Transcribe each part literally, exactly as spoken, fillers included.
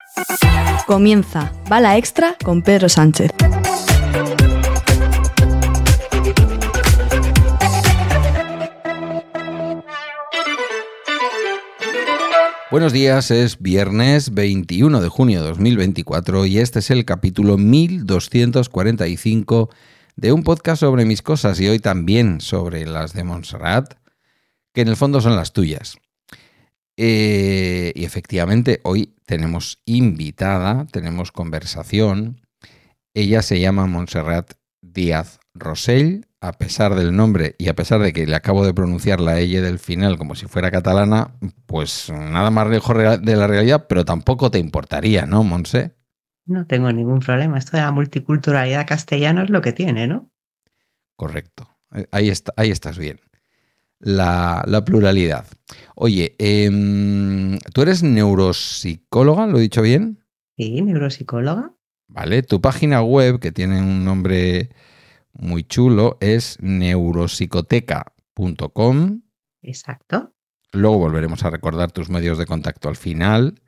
Comienza Bala Extra con Pedro Sánchez. Buenos días, es viernes veintiuno de junio de dos mil veinticuatro y este es el capítulo mil doscientos cuarenta y cinco de un podcast sobre mis cosas y hoy también sobre las de Montserrat, que en el fondo son las tuyas. Eh, y efectivamente hoy tenemos invitada, tenemos conversación. Ella se llama Montserrat Díaz Rosell, a pesar del nombre y a pesar de que le acabo de pronunciar la L del final como si fuera catalana, pues nada más lejos de la realidad, pero tampoco te importaría, ¿no, Monse? No tengo ningún problema. Esto de la multiculturalidad castellana es lo que tiene, ¿no? Correcto. Ahí, está, ahí estás bien. La, la pluralidad. Oye, eh, ¿tú eres neuropsicóloga? ¿Lo he dicho bien? Sí, neuropsicóloga. Vale, tu página web, que tiene un nombre muy chulo, es neuropsicoteca punto com. Exacto. Luego volveremos a recordar tus medios de contacto al final.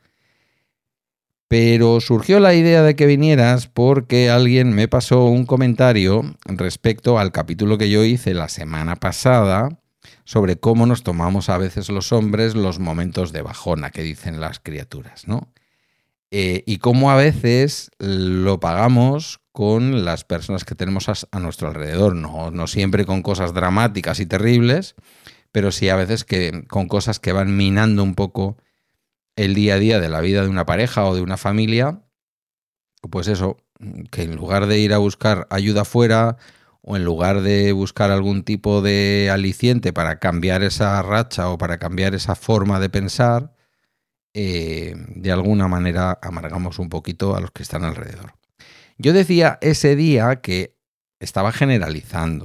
Pero surgió la idea de que vinieras porque alguien me pasó un comentario respecto al capítulo que yo hice la semana pasada sobre cómo nos tomamos a veces los hombres los momentos de bajona que dicen las criaturas, ¿no? Eh, y cómo a veces lo pagamos con las personas que tenemos a, a nuestro alrededor, no, no siempre con cosas dramáticas y terribles, pero sí a veces que, con cosas que van minando un poco el día a día de la vida de una pareja o de una familia. Pues eso, que en lugar de ir a buscar ayuda afuera o en lugar de buscar algún tipo de aliciente para cambiar esa racha o para cambiar esa forma de pensar, eh, de alguna manera amargamos un poquito a los que están alrededor. Yo decía ese día que estaba generalizando,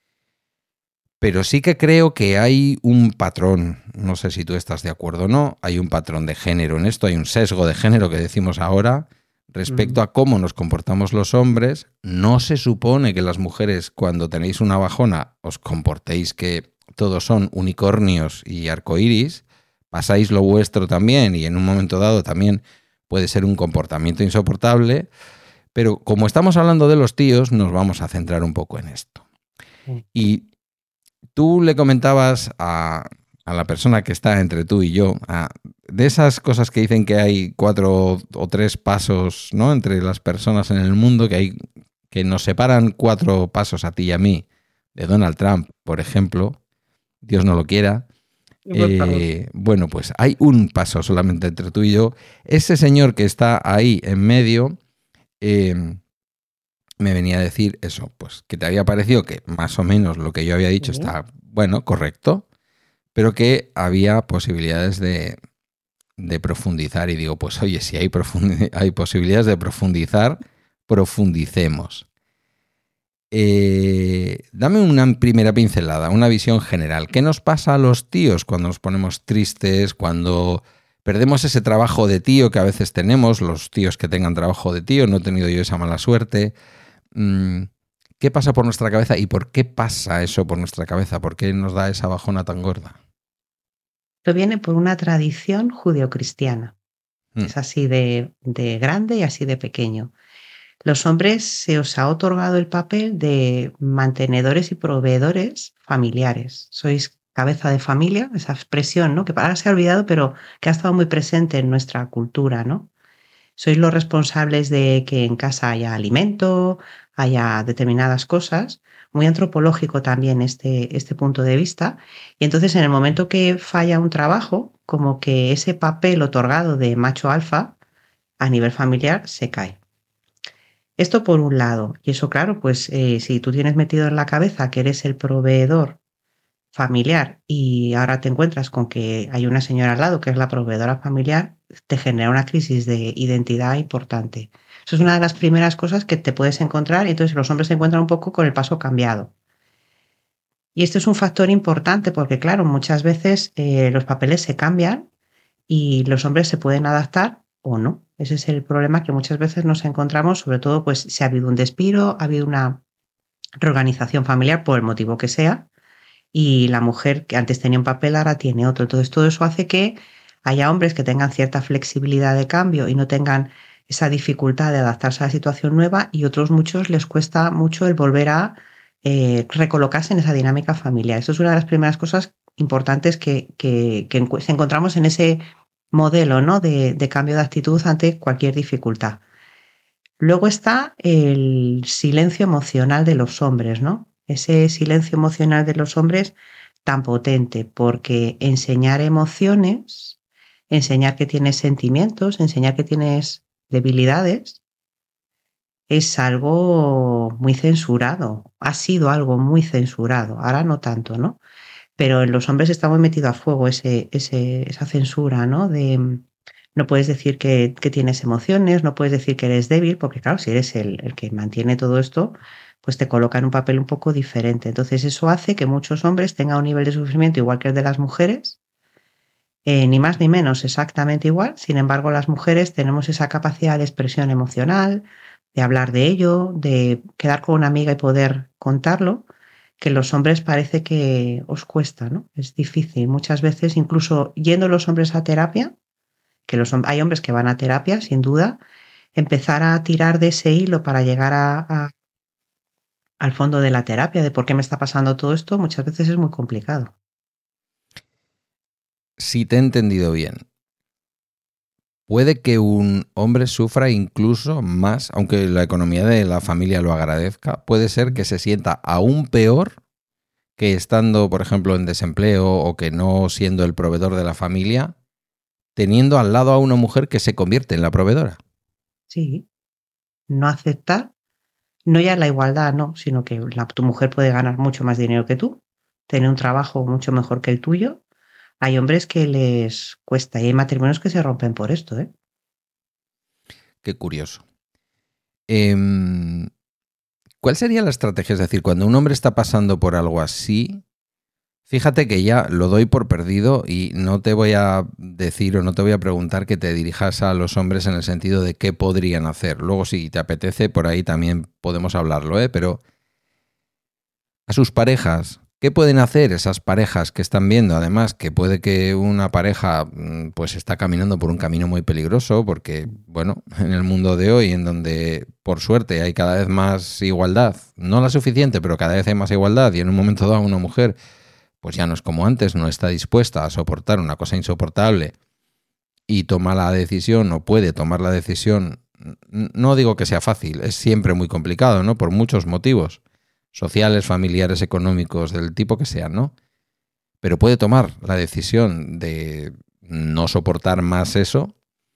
pero sí que creo que hay un patrón, no sé si tú estás de acuerdo o no, hay un patrón de género en esto, hay un sesgo de género que decimos ahora respecto mm. a cómo nos comportamos los hombres. No se supone que las mujeres cuando tenéis una bajona os comportéis que todos son unicornios y arcoíris, pasáis lo vuestro también y en un momento dado también puede ser un comportamiento insoportable, pero como estamos hablando de los tíos nos vamos a centrar un poco en esto. Sí. Y tú le comentabas a, a la persona que está entre tú y yo, a, de esas cosas que dicen que hay cuatro o tres pasos, ¿no?, entre las personas en el mundo, que hay que nos separan cuatro pasos a ti y a mí, de Donald Trump, por ejemplo, Dios no lo quiera. Eh, bueno, pues hay un paso solamente entre tú y yo. Ese señor que está ahí en medio eh, me venía a decir eso, pues que te había parecido que más o menos lo que yo había dicho ¿Sí? está, bueno, correcto, pero que había posibilidades de, de profundizar. Y digo, pues oye, si hay, profundi- hay posibilidades de profundizar, profundicemos. Eh, dame una primera pincelada, una visión general. ¿Qué nos pasa a los tíos cuando nos ponemos tristes, cuando perdemos ese trabajo de tío que a veces tenemos, los tíos que tengan trabajo de tío? No he tenido yo esa mala suerte. ¿Qué pasa por nuestra cabeza y por qué pasa eso por nuestra cabeza? ¿Por qué nos da esa bajona tan gorda? Esto viene por una tradición judeocristiana. Hmm. Es así de, de grande y así de pequeño. Los hombres se os ha otorgado el papel de mantenedores y proveedores familiares. Sois cabeza de familia, esa expresión, ¿no?, que ahora se ha olvidado, pero que ha estado muy presente en nuestra cultura, ¿no? Sois los responsables de que en casa haya alimento, haya determinadas cosas. Muy antropológico también este, este punto de vista. Y entonces en el momento que falla un trabajo, como que ese papel otorgado de macho alfa a nivel familiar se cae. Esto por un lado. Y eso, claro, pues eh, si tú tienes metido en la cabeza que eres el proveedor familiar y ahora te encuentras con que hay una señora al lado que es la proveedora familiar, te genera una crisis de identidad importante. Eso es una de las primeras cosas que te puedes encontrar, y entonces los hombres se encuentran un poco con el paso cambiado. Y esto es un factor importante porque, claro, muchas veces eh, los papeles se cambian y los hombres se pueden adaptar o no. Ese es el problema que muchas veces nos encontramos, sobre todo pues si ha habido un despido, ha habido una reorganización familiar por el motivo que sea, y la mujer que antes tenía un papel ahora tiene otro. Entonces todo eso hace que haya hombres que tengan cierta flexibilidad de cambio y no tengan esa dificultad de adaptarse a la situación nueva, y otros muchos les cuesta mucho el volver a eh, recolocarse en esa dinámica familiar. Eso es una de las primeras cosas importantes que, que, que encontramos en ese modelo, ¿no? de, de cambio de actitud ante cualquier dificultad. Luego está el silencio emocional de los hombres, ¿no? Ese silencio emocional de los hombres tan potente, porque enseñar emociones, enseñar que tienes sentimientos, enseñar que tienes debilidades, es algo muy censurado, ha sido algo muy censurado, ahora no tanto, ¿no? Pero en los hombres está muy metido a fuego ese, ese, esa censura, ¿no? De no puedes decir que, que tienes emociones, no puedes decir que eres débil, porque claro, si eres el, el que mantiene todo esto, pues te coloca en un papel un poco diferente. Entonces eso hace que muchos hombres tengan un nivel de sufrimiento igual que el de las mujeres, eh, ni más ni menos, exactamente igual. Sin embargo, las mujeres tenemos esa capacidad de expresión emocional, de hablar de ello, de quedar con una amiga y poder contarlo, que los hombres parece que os cuesta, ¿no? Es difícil. Muchas veces, incluso yendo los hombres a terapia, que los, hay hombres que van a terapia, sin duda, empezar a tirar de ese hilo para llegar a, a, al fondo de la terapia, de por qué me está pasando todo esto, muchas veces es muy complicado. Si te he entendido bien, puede que un hombre sufra incluso más, aunque la economía de la familia lo agradezca, puede ser que se sienta aún peor que estando, por ejemplo, en desempleo o que no siendo el proveedor de la familia, teniendo al lado a una mujer que se convierte en la proveedora. Sí, no aceptar, no ya la igualdad, no, sino que la, tu mujer puede ganar mucho más dinero que tú, tener un trabajo mucho mejor que el tuyo. Hay hombres que les cuesta y hay matrimonios que se rompen por esto, ¿eh? Qué curioso. Eh, ¿Cuál sería la estrategia? Es decir, cuando un hombre está pasando por algo así, fíjate que ya lo doy por perdido y no te voy a decir o no te voy a preguntar que te dirijas a los hombres en el sentido de qué podrían hacer. Luego, si te apetece, por ahí también podemos hablarlo, ¿eh? Pero a sus parejas, ¿qué pueden hacer esas parejas que están viendo? Además, que puede que una pareja pues está caminando por un camino muy peligroso porque, bueno, en el mundo de hoy, en donde por suerte hay cada vez más igualdad, no la suficiente, pero cada vez hay más igualdad, y en un momento dado una mujer pues ya no es como antes, no está dispuesta a soportar una cosa insoportable y toma la decisión o puede tomar la decisión. No digo que sea fácil, es siempre muy complicado, ¿no? Por muchos motivos sociales, familiares, económicos, del tipo que sean, ¿no? Pero puede tomar la decisión de no soportar más eso.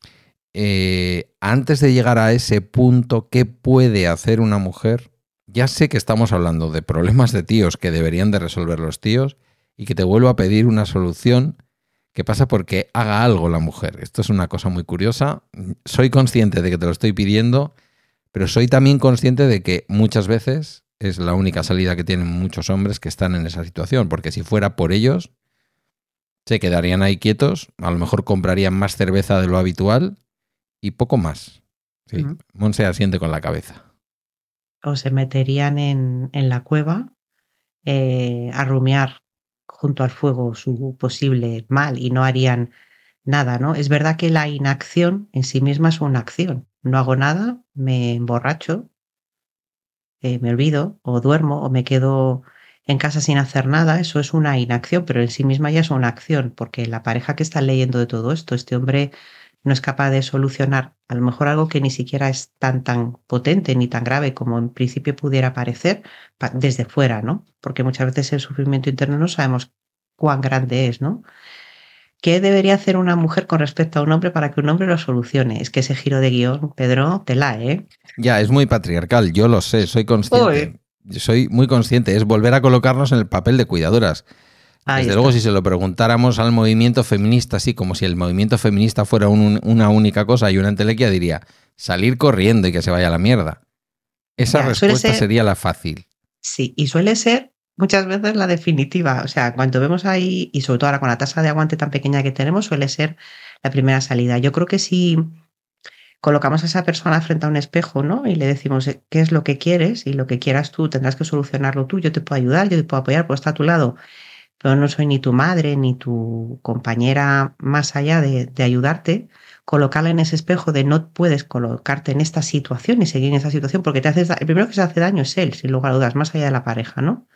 Eh, antes de llegar a ese punto, ¿qué puede hacer una mujer? Ya sé que estamos hablando de problemas de tíos que deberían de resolver los tíos y que te vuelvo a pedir una solución que pasa porque haga algo la mujer. Esto es una cosa muy curiosa. Soy consciente de que te lo estoy pidiendo, pero soy también consciente de que muchas veces es la única salida que tienen muchos hombres que están en esa situación, porque si fuera por ellos, se quedarían ahí quietos, a lo mejor comprarían más cerveza de lo habitual y poco más. Sí, uh-huh. Monse asiente con la cabeza. O se meterían en, en la cueva eh, a rumiar junto al fuego su posible mal y no harían nada, ¿no? Es verdad que la inacción en sí misma es una acción. No hago nada, me emborracho, eh, me olvido, o duermo, o me quedo en casa sin hacer nada. Eso es una inacción, pero en sí misma ya es una acción, porque la pareja que está leyendo de todo esto, este hombre no es capaz de solucionar a lo mejor algo que ni siquiera es tan tan potente ni tan grave como en principio pudiera parecer desde fuera, ¿no? Porque muchas veces el sufrimiento interno no sabemos cuán grande es, ¿no? ¿Qué debería hacer una mujer con respecto a un hombre para que un hombre lo solucione? Es que ese giro de guión, Pedro, tela, ¿eh? Ya, es muy patriarcal, yo lo sé, soy consciente. Uy. Soy muy consciente, es volver a colocarnos en el papel de cuidadoras. Ahí Desde está. Luego, si se lo preguntáramos al movimiento feminista, así como si el movimiento feminista fuera un, una única cosa y una entelequia, diría salir corriendo y que se vaya a la mierda. Esa ya, respuesta ser, sería la fácil. Sí, y suele ser muchas veces la definitiva. O sea, cuando vemos ahí, y sobre todo ahora con la tasa de aguante tan pequeña que tenemos, suele ser la primera salida. Yo creo que si colocamos a esa persona frente a un espejo, ¿no? Y le decimos qué es lo que quieres y lo que quieras tú tendrás que solucionarlo tú, yo te puedo ayudar, yo te puedo apoyar, puedo estar a tu lado. pero no soy ni tu madre ni tu compañera más allá de, de ayudarte, colocarla en ese espejo de no puedes colocarte en esta situación y seguir en esa situación porque te haces, el primero que se hace daño es él, sin lugar a dudas, más allá de la pareja, ¿no?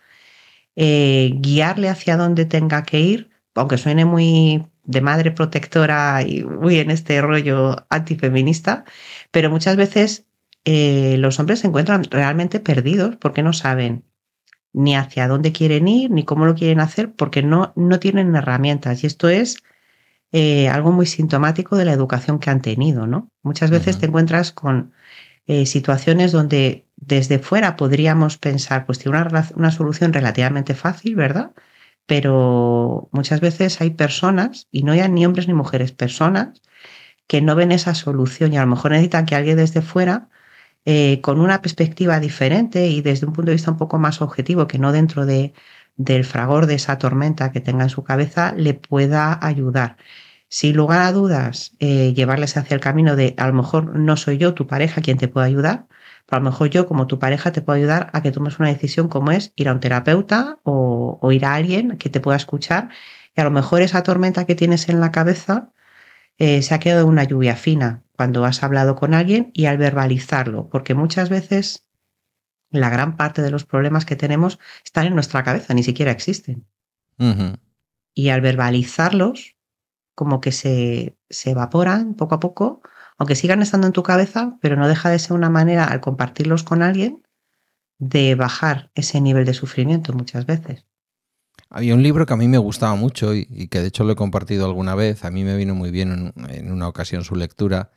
Eh, guiarle hacia donde tenga que ir, aunque suene muy de madre protectora y muy en este rollo antifeminista, pero muchas veces eh, los hombres se encuentran realmente perdidos porque no saben ni hacia dónde quieren ir, ni cómo lo quieren hacer, porque no, no tienen herramientas. Y esto es eh, algo muy sintomático de la educación que han tenido, ¿no? Muchas veces Ujú. te encuentras con eh, situaciones donde desde fuera podríamos pensar, pues tiene una, una solución relativamente fácil, ¿verdad? Pero muchas veces hay personas, y no ya ni hombres ni mujeres, personas que no ven esa solución y a lo mejor necesitan que alguien desde fuera eh, con una perspectiva diferente y desde un punto de vista un poco más objetivo, que no dentro de, del fragor de esa tormenta que tenga en su cabeza, le pueda ayudar. Sin lugar a dudas, eh, llevarles hacia el camino de a lo mejor no soy yo tu pareja quien te puede ayudar, pero a lo mejor yo como tu pareja te puedo ayudar a que tomes una decisión como es ir a un terapeuta o, o ir a alguien que te pueda escuchar y a lo mejor esa tormenta que tienes en la cabeza eh, se ha quedado una lluvia fina cuando has hablado con alguien y al verbalizarlo, porque muchas veces la gran parte de los problemas que tenemos están en nuestra cabeza, ni siquiera existen. Uh-huh. Y al verbalizarlos, como que se, se evaporan poco a poco, aunque sigan estando en tu cabeza, pero no deja de ser una manera, al compartirlos con alguien, de bajar ese nivel de sufrimiento muchas veces. Había un libro que a mí me gustaba mucho y, y que de hecho lo he compartido alguna vez. A mí me vino muy bien en, en una ocasión su lectura.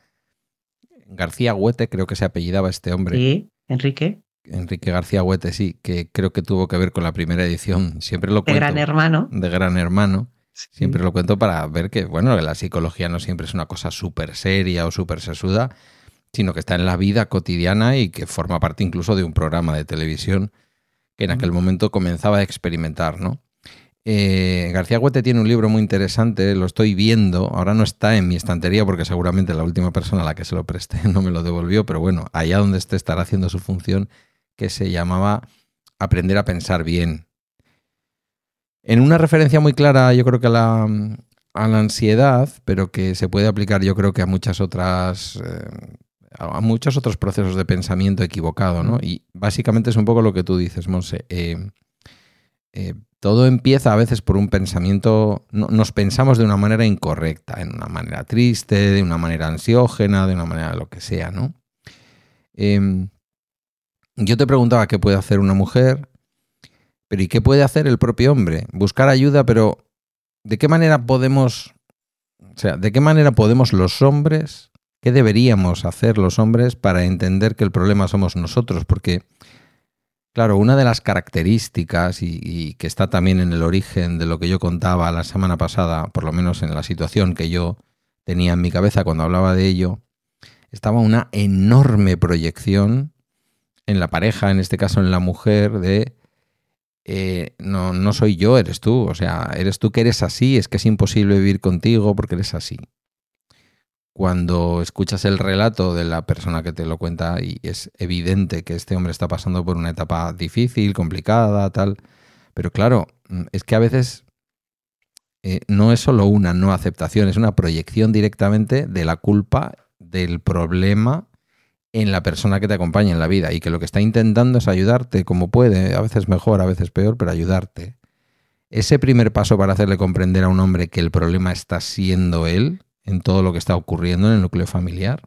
García Huete, creo que se apellidaba este hombre. Sí, Enrique. Enrique García Huete, sí, que creo que tuvo que ver con la primera edición. Siempre lo De cuento. Gran Hermano. De Gran Hermano. Sí. Siempre lo cuento para ver que, bueno, que la psicología no siempre es una cosa súper seria o súper sesuda, sino que está en la vida cotidiana y que forma parte incluso de un programa de televisión que en aquel momento comenzaba a experimentar, ¿no? Eh, García Huete tiene un libro muy interesante, lo estoy viendo, ahora no está en mi estantería porque seguramente la última persona a la que se lo presté no me lo devolvió, pero bueno, allá donde esté estará haciendo su función, que se llamaba Aprender a pensar bien. En una referencia muy clara, yo creo que a la, a la ansiedad, pero que se puede aplicar yo creo que a muchas otras... Eh, a muchos otros procesos de pensamiento equivocado, ¿no? Y básicamente es un poco lo que tú dices, Monse. Eh, eh, todo empieza a veces por un pensamiento, no, nos pensamos de una manera incorrecta, en una manera triste, de una manera ansiógena, de una manera lo que sea, ¿no? Eh, yo te preguntaba qué puede hacer una mujer, pero ¿y qué puede hacer el propio hombre? Buscar ayuda, pero ¿de qué manera podemos, o sea, de qué manera podemos los hombres, qué deberíamos hacer los hombres para entender que el problema somos nosotros? Porque claro, una de las características y, y que está también en el origen de lo que yo contaba la semana pasada, por lo menos en la situación que yo tenía en mi cabeza cuando hablaba de ello, estaba una enorme proyección en la pareja, en este caso en la mujer, de eh, no, no soy yo, eres tú, o sea, eres tú que eres así, es que es imposible vivir contigo porque eres así. Cuando escuchas el relato de la persona que te lo cuenta y es evidente que este hombre está pasando por una etapa difícil, complicada, tal, pero claro, es que a veces eh, no es solo una no aceptación, es una proyección directamente de la culpa del problema en la persona que te acompaña en la vida y que lo que está intentando es ayudarte como puede, a veces mejor, a veces peor, pero ayudarte. Ese primer paso para hacerle comprender a un hombre que el problema está siendo él, en todo lo que está ocurriendo en el núcleo familiar.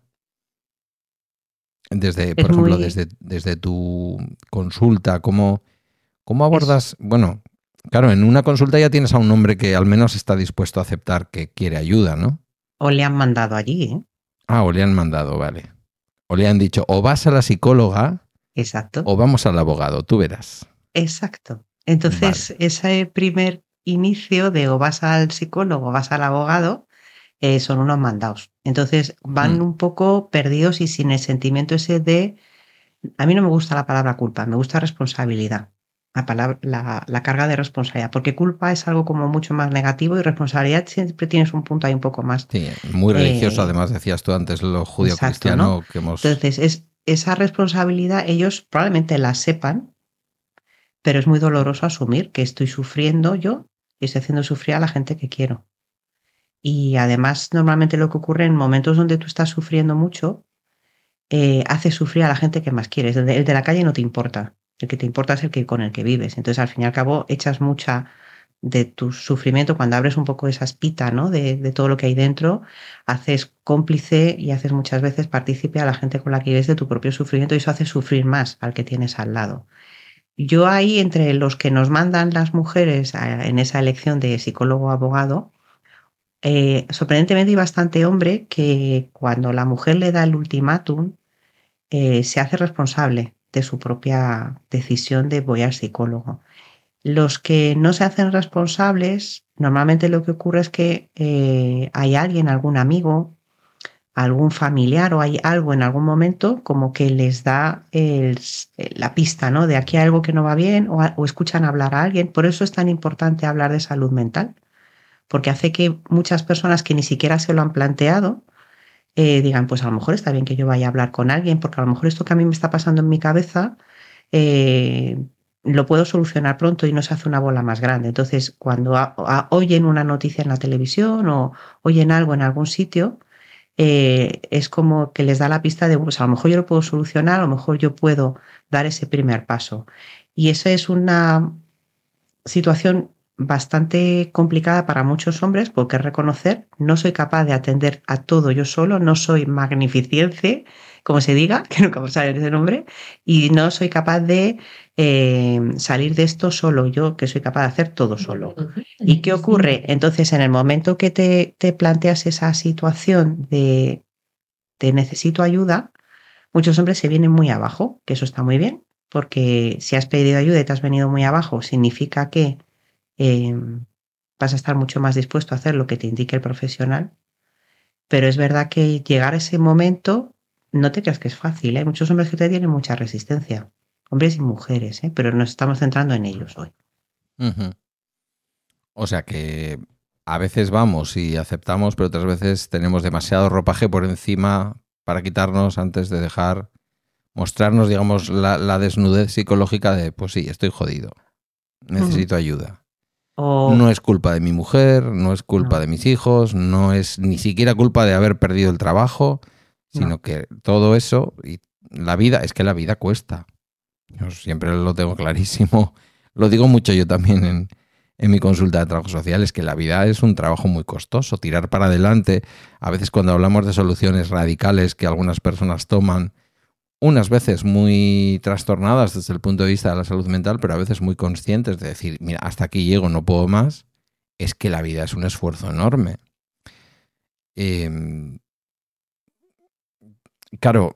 Desde, por Es ejemplo, muy, desde, desde tu consulta, ¿cómo, cómo es, abordas? Bueno, claro, en una consulta ya tienes a un hombre que al menos está dispuesto a aceptar que quiere ayuda, ¿no? o le han mandado allí, ¿eh? Ah, o le han mandado, vale. O le han dicho, o vas a la psicóloga Exacto. o vamos al abogado, tú verás. Exacto. Entonces, Vale. ese primer inicio de o vas al psicólogo o vas al abogado eh, son unos mandados. Entonces, van Hmm. un poco perdidos y sin el sentimiento ese de... A mí no me gusta la palabra culpa, me gusta responsabilidad. La, palabra, la, la carga de responsabilidad, porque culpa es algo como mucho más negativo y responsabilidad siempre tienes un punto ahí un poco más. Sí, muy religioso, eh, además decías tú antes lo exacto, judío-cristiano ¿no? que hemos... Entonces, es, esa responsabilidad ellos probablemente la sepan, pero es muy doloroso asumir que estoy sufriendo yo y estoy haciendo sufrir a la gente que quiero. Y además, normalmente lo que ocurre en momentos donde tú estás sufriendo mucho, eh, haces sufrir a la gente que más quieres. El de, el de la calle no te importa. El que te importa es el que con el que vives. Entonces, al fin y al cabo, echas mucha de tu sufrimiento cuando abres un poco esa espita, ¿no? De, de todo lo que hay dentro, haces cómplice y haces muchas veces partícipe a la gente con la que vives de tu propio sufrimiento y eso hace sufrir más al que tienes al lado. Yo ahí, entre los que nos mandan las mujeres a, en esa elección de psicólogo o abogado, eh, sorprendentemente hay bastante hombre que cuando la mujer le da el ultimátum, eh, se hace responsable de su propia decisión de voy al psicólogo. Los que no se hacen responsables, normalmente lo que ocurre es que eh, hay alguien, algún amigo, algún familiar o hay algo en algún momento como que les da el, la pista, ¿no? De aquí hay algo que no va bien o, o escuchan hablar a alguien. Por eso es tan importante hablar de salud mental, porque hace que muchas personas que ni siquiera se lo han planteado eh, digan, pues a lo mejor está bien que yo vaya a hablar con alguien, porque a lo mejor esto que a mí me está pasando en mi cabeza eh, lo puedo solucionar pronto y no se hace una bola más grande. Entonces, cuando a, a, oyen una noticia en la televisión o oyen algo en algún sitio, eh, es como que les da la pista de, pues a lo mejor yo lo puedo solucionar, a lo mejor yo puedo dar ese primer paso. Y esa es una situación bastante complicada para muchos hombres, porque reconocer, no soy capaz de atender a todo yo solo, no soy magnificencia, como se diga, que nunca me sale ese nombre, y no soy capaz de eh, salir de esto solo, yo que soy capaz de hacer todo solo. ¿Y qué ocurre? Entonces, en el momento que te, te planteas esa situación de, de necesito ayuda, muchos hombres se vienen muy abajo, que eso está muy bien, porque si has pedido ayuda y te has venido muy abajo, significa que eh, vas a estar mucho más dispuesto a hacer lo que te indique el profesional. Pero es verdad que llegar a ese momento, no te creas que es fácil. Hay ¿eh? Muchos hombres que te tienen mucha resistencia, hombres y mujeres, ¿eh? Pero nos estamos centrando en ellos hoy. Uh-huh. O sea que a veces vamos y aceptamos, pero otras veces tenemos demasiado ropaje por encima para quitarnos antes de dejar mostrarnos, digamos, la, la desnudez psicológica de, pues sí, estoy jodido, necesito uh-huh. ayuda. O... No es culpa de mi mujer, no es culpa no. de mis hijos, no es ni siquiera culpa de haber perdido el trabajo, sino no. que todo eso, y la vida, es que la vida cuesta. Yo siempre lo tengo clarísimo, lo digo mucho yo también en, en mi consulta de trabajo social, es que la vida es un trabajo muy costoso, tirar para adelante. A veces cuando hablamos de soluciones radicales que algunas personas toman, unas veces muy trastornadas desde el punto de vista de la salud mental, pero a veces muy conscientes de decir, mira, hasta aquí llego, no puedo más, es que la vida es un esfuerzo enorme. Eh, claro,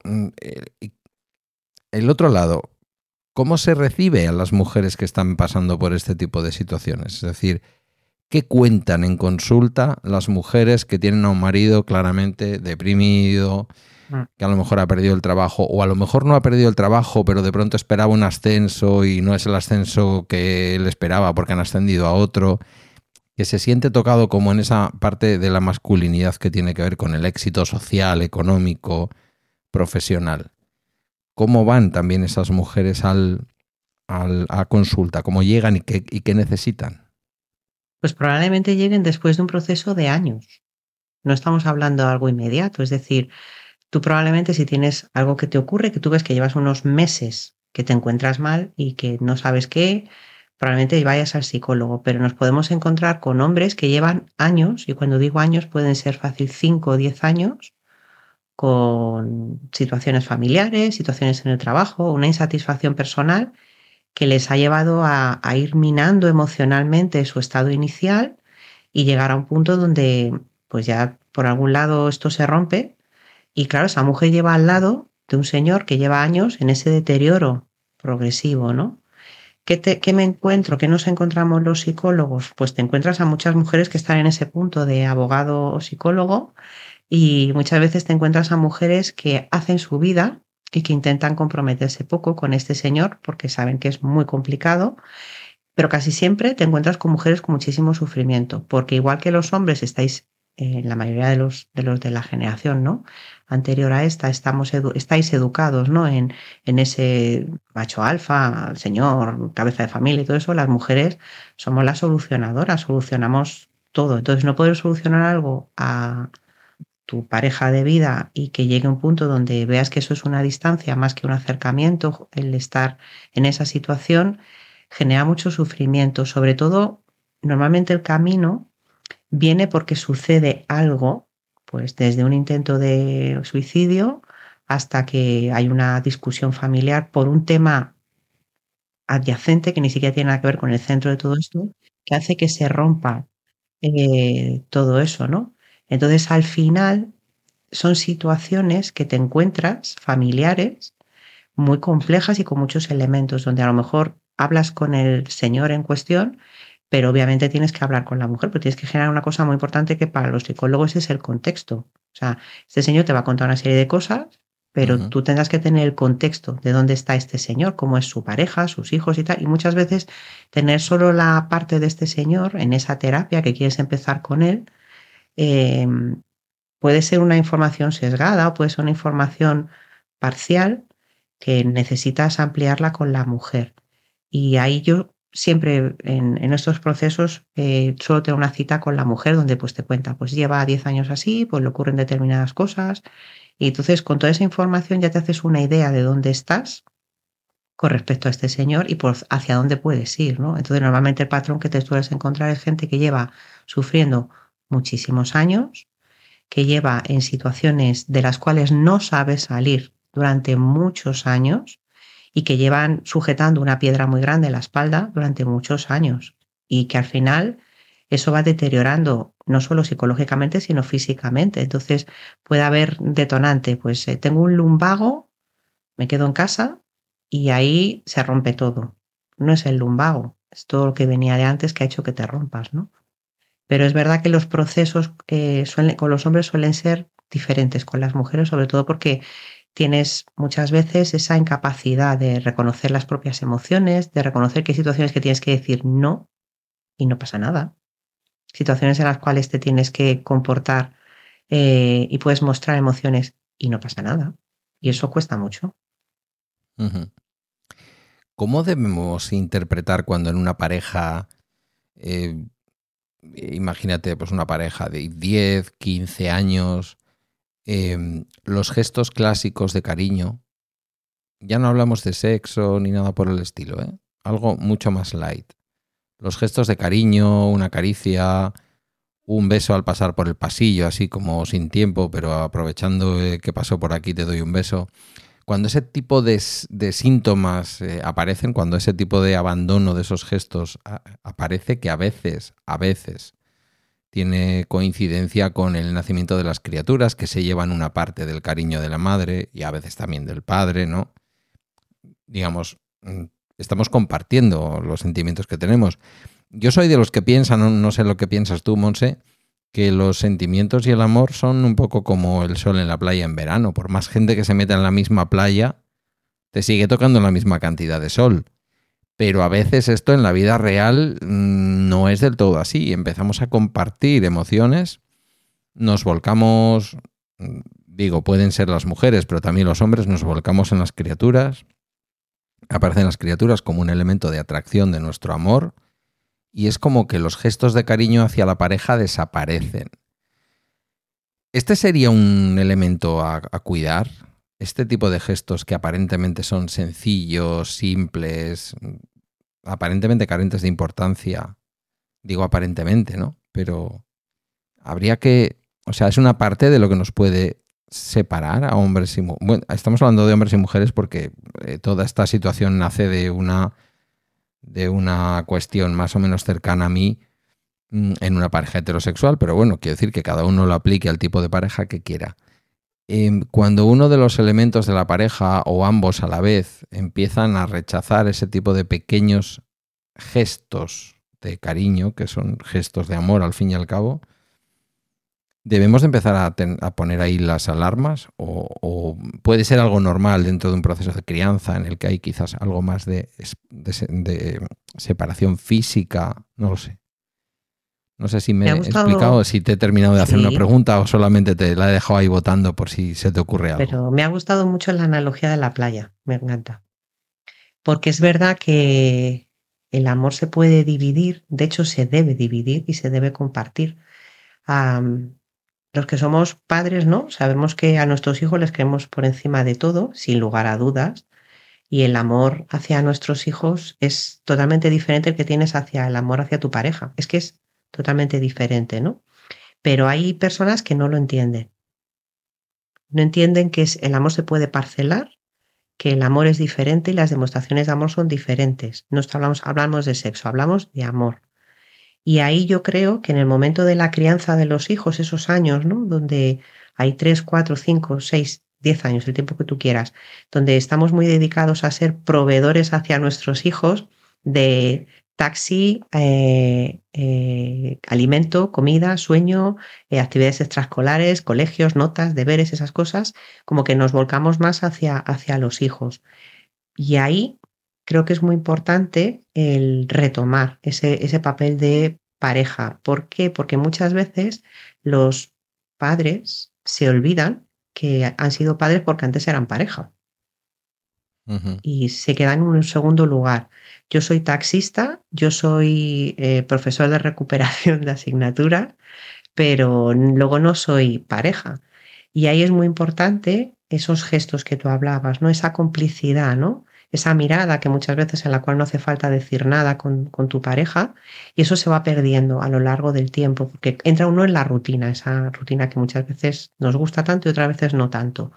el otro lado, ¿cómo se recibe a las mujeres que están pasando por este tipo de situaciones? Es decir, ¿qué cuentan en consulta las mujeres que tienen a un marido claramente deprimido, que a lo mejor ha perdido el trabajo, o a lo mejor no ha perdido el trabajo, pero de pronto esperaba un ascenso y no es el ascenso que él esperaba porque han ascendido a otro, que se siente tocado como en esa parte de la masculinidad que tiene que ver con el éxito social, económico, profesional? ¿Cómo van también esas mujeres al, al, a consulta? ¿Cómo llegan y qué, y qué necesitan? Pues probablemente lleguen después de un proceso de años. No estamos hablando de algo inmediato, es decir, tú probablemente si tienes algo que te ocurre, que tú ves que llevas unos meses que te encuentras mal y que no sabes qué, probablemente vayas al psicólogo, pero nos podemos encontrar con hombres que llevan años, y cuando digo años pueden ser fácil cinco o diez años, con situaciones familiares, situaciones en el trabajo, una insatisfacción personal que les ha llevado a, a ir minando emocionalmente su estado inicial y llegar a un punto donde pues ya por algún lado esto se rompe. Y claro, esa mujer lleva al lado de un señor que lleva años en ese deterioro progresivo, ¿no? ¿Qué, te, qué me encuentro? ¿Qué nos encontramos los psicólogos? Pues te encuentras a muchas mujeres que están en ese punto de abogado o psicólogo y muchas veces te encuentras a mujeres que hacen su vida y que intentan comprometerse poco con este señor porque saben que es muy complicado, pero casi siempre te encuentras con mujeres con muchísimo sufrimiento, porque igual que los hombres estáis eh, la mayoría de los, de los de la generación, ¿no?, anterior a esta, estamos edu estáis educados, ¿no?, en, en ese macho alfa, señor, cabeza de familia y todo eso. Las mujeres somos las solucionadoras, solucionamos todo. Entonces, no poder solucionar algo a tu pareja de vida y que llegue un punto donde veas que eso es una distancia más que un acercamiento, el estar en esa situación genera mucho sufrimiento. Sobre todo, normalmente el camino viene porque sucede algo, pues desde un intento de suicidio hasta que hay una discusión familiar por un tema adyacente que ni siquiera tiene nada que ver con el centro de todo esto, que hace que se rompa eh, todo eso, ¿no? Entonces, al final, son situaciones que te encuentras familiares muy complejas y con muchos elementos, donde a lo mejor hablas con el señor en cuestión, pero obviamente tienes que hablar con la mujer, pero tienes que generar una cosa muy importante que para los psicólogos es el contexto. O sea, este señor te va a contar una serie de cosas, pero Ujú. tú tendrás que tener el contexto de dónde está este señor, cómo es su pareja, sus hijos y tal. Y muchas veces tener solo la parte de este señor en esa terapia que quieres empezar con él, eh, puede ser una información sesgada o puede ser una información parcial que necesitas ampliarla con la mujer. Y ahí yo siempre en, en estos procesos eh, solo tengo una cita con la mujer donde pues te cuenta, pues lleva diez años así, pues le ocurren determinadas cosas. Y entonces con toda esa información ya te haces una idea de dónde estás con respecto a este señor y por hacia dónde puedes ir, ¿no? Entonces normalmente el patrón que te sueles encontrar es gente que lleva sufriendo muchísimos años, que lleva en situaciones de las cuales no sabe salir durante muchos años y que llevan sujetando una piedra muy grande en la espalda durante muchos años y que al final eso va deteriorando no solo psicológicamente sino físicamente. Entonces puede haber detonante, pues eh, tengo un lumbago, me quedo en casa y ahí se rompe todo. No es el lumbago, es todo lo que venía de antes que ha hecho que te rompas, ¿no? Pero es verdad que los procesos eh, suelen, con los hombres suelen ser diferentes, con las mujeres, sobre todo porque tienes muchas veces esa incapacidad de reconocer las propias emociones, de reconocer que hay situaciones que tienes que decir no y no pasa nada. Situaciones en las cuales te tienes que comportar eh, y puedes mostrar emociones y no pasa nada. Y eso cuesta mucho. Ujú. ¿Cómo debemos interpretar cuando en una pareja, eh, imagínate, pues una pareja de diez, quince años, eh, los gestos clásicos de cariño? Ya no hablamos de sexo ni nada por el estilo, ¿eh? Algo mucho más light. Los gestos de cariño, una caricia, un beso al pasar por el pasillo, así como sin tiempo, pero aprovechando eh, que pasó por aquí te doy un beso. Cuando ese tipo de, de síntomas eh, aparecen, cuando ese tipo de abandono de esos gestos a, aparece, que a veces, a veces tiene coincidencia con el nacimiento de las criaturas, que se llevan una parte del cariño de la madre y a veces también del padre, ¿no? Digamos, estamos compartiendo los sentimientos que tenemos. Yo soy de los que piensan, no, no sé lo que piensas tú, Monse, que los sentimientos y el amor son un poco como el sol en la playa en verano. Por más gente que se meta en la misma playa, te sigue tocando la misma cantidad de sol. Pero a veces esto en la vida real no es del todo así. Empezamos a compartir emociones, nos volcamos, digo, pueden ser las mujeres, pero también los hombres, nos volcamos en las criaturas. Aparecen las criaturas como un elemento de atracción de nuestro amor y es como que los gestos de cariño hacia la pareja desaparecen. ¿Este sería un elemento a, a cuidar? Este tipo de gestos que aparentemente son sencillos, simples, aparentemente carentes de importancia. Digo aparentemente, ¿no? Pero habría que... O sea, es una parte de lo que nos puede separar a hombres y mujeres. Bueno, estamos hablando de hombres y mujeres porque eh, toda esta situación nace de una, de una cuestión más o menos cercana a mí mm, en una pareja heterosexual, pero bueno, quiero decir que cada uno lo aplique al tipo de pareja que quiera. Eh, cuando uno de los elementos de la pareja o ambos a la vez empiezan a rechazar ese tipo de pequeños gestos de cariño, que son gestos de amor al fin y al cabo, ¿debemos de empezar a, ten, a poner ahí las alarmas? O, ¿O puede ser algo normal dentro de un proceso de crianza en el que hay quizás algo más de, de, de separación física? No lo sé. No sé si me, Me ha he gustado, explicado, si te he terminado de hacer una sí, pregunta o solamente te la he dejado ahí votando por si se te ocurre algo. pero me ha gustado mucho la analogía de la playa, me encanta. Porque es verdad que el amor se puede dividir, de hecho se debe dividir y se debe compartir. Am, los que somos padres, ¿no? Sabemos que a nuestros hijos les queremos por encima de todo, sin lugar a dudas, y el amor hacia nuestros hijos es totalmente diferente al que tienes hacia el amor hacia tu pareja. Es que es totalmente diferente, ¿no? Pero hay personas que no lo entienden. No entienden que es- el amor se puede parcelar, que el amor es diferente y las demostraciones de amor son diferentes. No hablamos, hablamos de sexo, hablamos de amor. Y ahí yo creo que en el momento de la crianza de los hijos, esos años, ¿no? Donde hay tres, cuatro, cinco, seis, diez años, el tiempo que tú quieras, donde estamos muy dedicados a ser proveedores hacia nuestros hijos de taxi, eh, eh, alimento, comida, sueño, eh, actividades extraescolares, colegios, notas, deberes, esas cosas, como que nos volcamos más hacia, hacia los hijos. Y ahí creo que es muy importante el retomar ese, ese papel de pareja. ¿Por qué? Porque muchas veces los padres se olvidan que han sido padres porque antes eran pareja Ujú. y se quedan en un segundo lugar. Yo soy taxista, yo soy eh, profesor de recuperación de asignatura, pero luego no soy pareja. Y ahí es muy importante esos gestos que tú hablabas, ¿no? Esa complicidad, ¿no? Esa mirada que muchas veces en la cual no hace falta decir nada con, con tu pareja, y eso se va perdiendo a lo largo del tiempo, porque entra uno en la rutina, esa rutina que muchas veces nos gusta tanto y otras veces no tanto.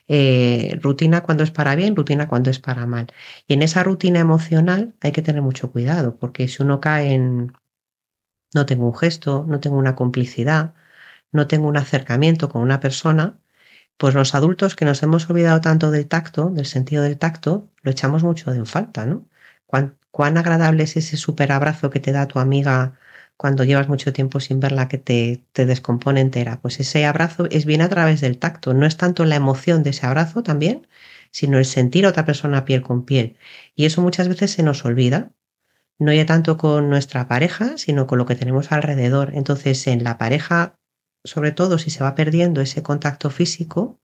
Eh, rutina cuando es para bien, rutina cuando es para mal. Y en esa rutina emocional hay que tener mucho cuidado, porque si uno cae en no tengo un gesto, no tengo una complicidad, no tengo un acercamiento con una persona, pues los adultos que nos hemos olvidado tanto del tacto, del sentido del tacto, lo echamos mucho en falta, ¿no? Cuán, cuán agradable es ese súper abrazo que te da tu amiga cuando llevas mucho tiempo sin verla, que te, te descompone entera. Pues ese abrazo es bien a través del tacto, no es tanto la emoción de ese abrazo también, sino el sentir a otra persona piel con piel. Y eso muchas veces se nos olvida, no ya tanto con nuestra pareja, sino con lo que tenemos alrededor. Entonces, en la pareja, sobre todo si se va perdiendo ese contacto físico,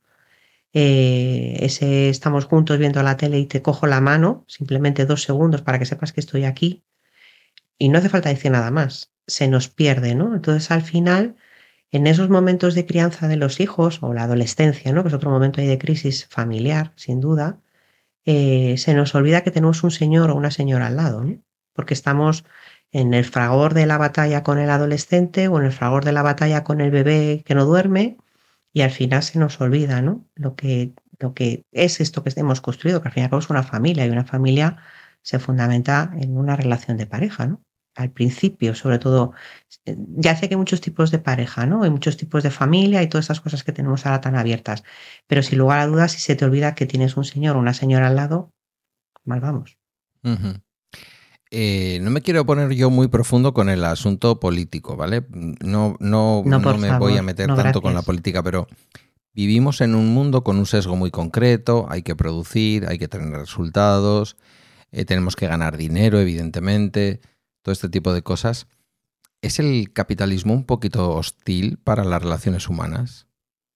eh, ese estamos juntos viendo la tele y te cojo la mano, simplemente dos segundos para que sepas que estoy aquí, y no hace falta decir nada más, se nos pierde, ¿no? Entonces, al final, en esos momentos de crianza de los hijos, o la adolescencia, ¿no? Que es otro momento ahí de crisis familiar, sin duda, eh, se nos olvida que tenemos un señor o una señora al lado, ¿no? Porque estamos en el fragor de la batalla con el adolescente o en el fragor de la batalla con el bebé que no duerme, y al final se nos olvida, ¿no? Lo que, lo que es esto que hemos construido, que al fin y al cabo es una familia, y una familia se fundamenta en una relación de pareja, ¿no? Al principio, sobre todo, eh, ya sé que hay muchos tipos de pareja, ¿no? Hay muchos tipos de familia y todas esas cosas que tenemos ahora tan abiertas. Pero sin lugar a dudas, si se te olvida que tienes un señor o una señora al lado, mal vamos. Ujú. Eh, no me quiero poner yo muy profundo con el asunto político, ¿vale? No, no, No, no por me voy a favor, meter no, tanto con la gracias. política, pero vivimos en un mundo con un sesgo muy concreto, hay que producir, hay que tener resultados, eh, tenemos que ganar dinero, evidentemente, todo este tipo de cosas. ¿Es el capitalismo un poquito hostil para las relaciones humanas?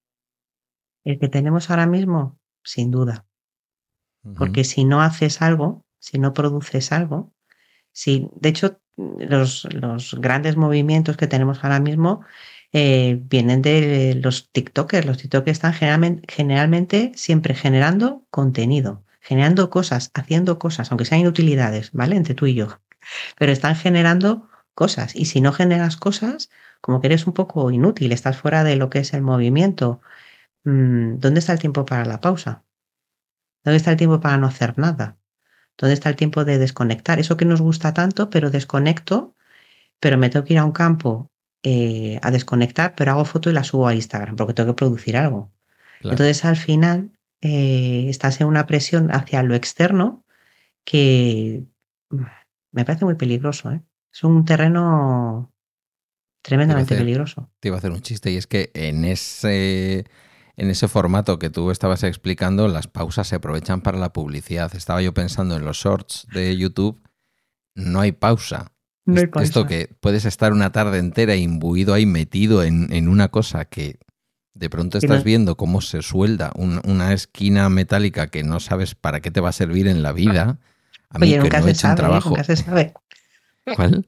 El que tenemos ahora mismo, sin duda. Ujú. Porque si no haces algo, si no produces algo, si, de hecho, los, los grandes movimientos que tenemos ahora mismo eh, vienen de los TikTokers. Los TikTokers están generalmente, generalmente siempre generando contenido, generando cosas, haciendo cosas, aunque sean inutilidades, ¿vale? Entre tú y yo. Pero están generando cosas. Y si no generas cosas, como que eres un poco inútil, estás fuera de lo que es el movimiento. Mm, ¿Dónde está el tiempo para la pausa? ¿Dónde está el tiempo para no hacer nada? ¿Dónde está el tiempo de desconectar? Eso que nos gusta tanto, pero desconecto, pero me tengo que ir a un campo eh, a desconectar, pero hago foto y la subo a Instagram porque tengo que producir algo. Claro. Entonces, al final, eh, estás en una presión hacia lo externo que mm, me parece muy peligroso, ¿eh? Es un terreno Te iba a tremendamente hacer, peligroso. te iba a hacer un chiste, y es que en ese, en ese formato que tú estabas explicando, las pausas se aprovechan para la publicidad. Estaba yo pensando en los shorts de YouTube, no hay pausa. No hay Es- pausa. Esto que puedes estar una tarde entera imbuido ahí metido en, en una cosa que de pronto Que estás no- viendo cómo se suelda un- una esquina metálica que no sabes para qué te va a servir en la vida. A mí Oye, que nunca no he se hecho un sabe, ¿eh? trabajo. Nunca se sabe. ¿Cuál?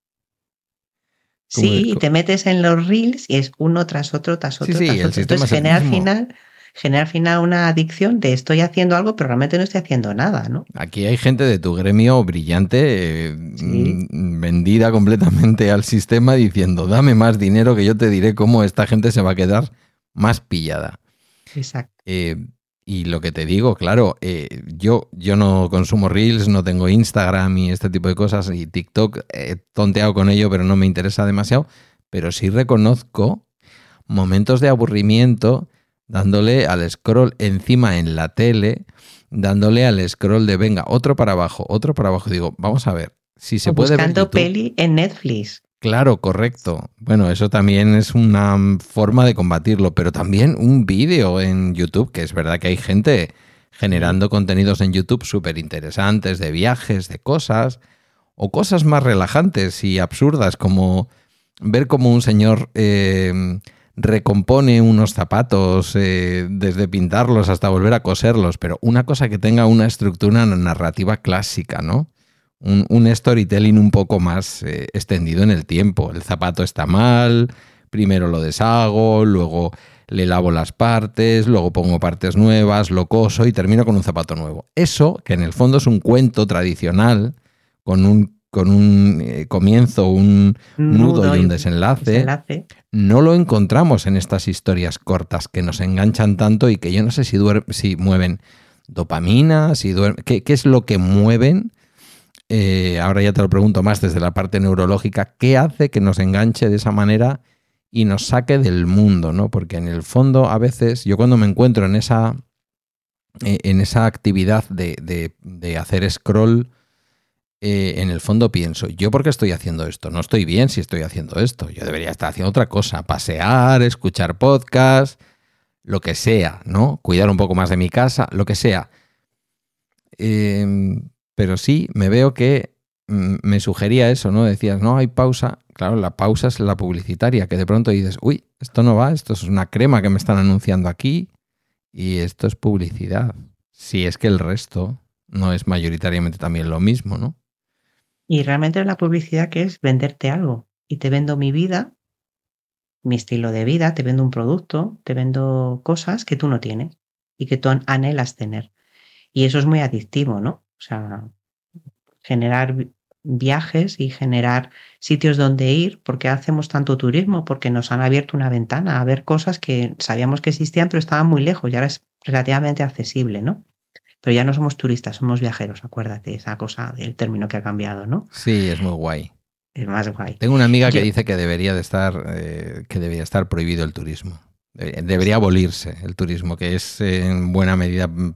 ¿Cómo es? Sí, y te metes en los reels y es uno tras otro, tras Sí, otro, sí, tras el otro. sistema Entonces es el genera al mismo. final, genera al final una adicción de estoy haciendo algo, pero realmente no estoy haciendo nada, ¿no? Aquí hay gente de tu gremio brillante, eh, Sí, mm, vendida completamente al sistema diciendo, dame más dinero que yo te diré cómo esta gente se va a quedar más pillada. exacto. Eh, y lo que te digo, claro, eh, yo, yo no consumo Reels, no tengo Instagram y este tipo de cosas, y TikTok he tonteado con ello, pero no me interesa demasiado, pero sí reconozco momentos de aburrimiento dándole al scroll encima en la tele, dándole al scroll de venga, otro para abajo, otro para abajo. Digo, vamos a ver, si se O puede ver buscando YouTube. peli en Netflix. Claro, correcto. Bueno, eso también es una forma de combatirlo, pero también un vídeo en YouTube, que es verdad que hay gente generando contenidos en YouTube súper interesantes, de viajes, de cosas, o cosas más relajantes y absurdas, como ver cómo un señor eh, recompone unos zapatos, eh, desde pintarlos hasta volver a coserlos, pero una cosa que tenga una estructura narrativa clásica, ¿no? Un, un storytelling un poco más eh, extendido en el tiempo. El zapato está mal, primero lo deshago, luego le lavo las partes, luego pongo partes nuevas, lo coso y termino con un zapato nuevo. Eso, que en el fondo es un cuento tradicional, con un, con un eh, comienzo, un nudo Nudo y y un un desenlace, desenlace. no lo encontramos en estas historias cortas que nos enganchan tanto y que yo no sé si, duer- si mueven dopamina, si duer- ¿qué, qué es lo que mueven? Eh, ahora ya te lo pregunto más desde la parte neurológica, ¿qué hace que nos enganche de esa manera y nos saque del mundo, ¿no? Porque en el fondo a veces yo cuando me encuentro en esa, eh, en esa actividad de, de- de hacer scroll, eh, en el fondo pienso, ¿yo por qué estoy haciendo esto? No estoy bien si estoy haciendo esto. Yo debería estar haciendo otra cosa, pasear, escuchar podcast, lo que sea, ¿no? Cuidar un poco más de mi casa, lo que sea. Eh, pero sí, me veo que mm, me sugería eso, ¿no? Decías, no, hay pausa. Claro, la pausa es la publicitaria, que de pronto dices, uy, esto no va, esto es una crema que me están anunciando aquí y esto es publicidad. Si es que el resto no es mayoritariamente también lo mismo, ¿no? Y realmente la publicidad que es venderte algo. Y te vendo mi vida, mi estilo de vida, te vendo un producto, te vendo cosas que tú no tienes y que tú an- anhelas tener. Y eso es muy adictivo, ¿no? O sea, generar vi- viajes y generar sitios donde ir, porque hacemos tanto turismo, porque nos han abierto una ventana a ver cosas que sabíamos que existían, pero estaban muy lejos y ahora es relativamente accesible, ¿no? Pero ya no somos turistas, somos viajeros, acuérdate, esa cosa del término que ha cambiado, ¿no? Sí, es muy guay. Es más guay. Tengo una amiga que Yo, dice que debería de estar, eh, que debería estar prohibido el turismo. Debería, debería abolirse el turismo, que es eh, en buena medida mm,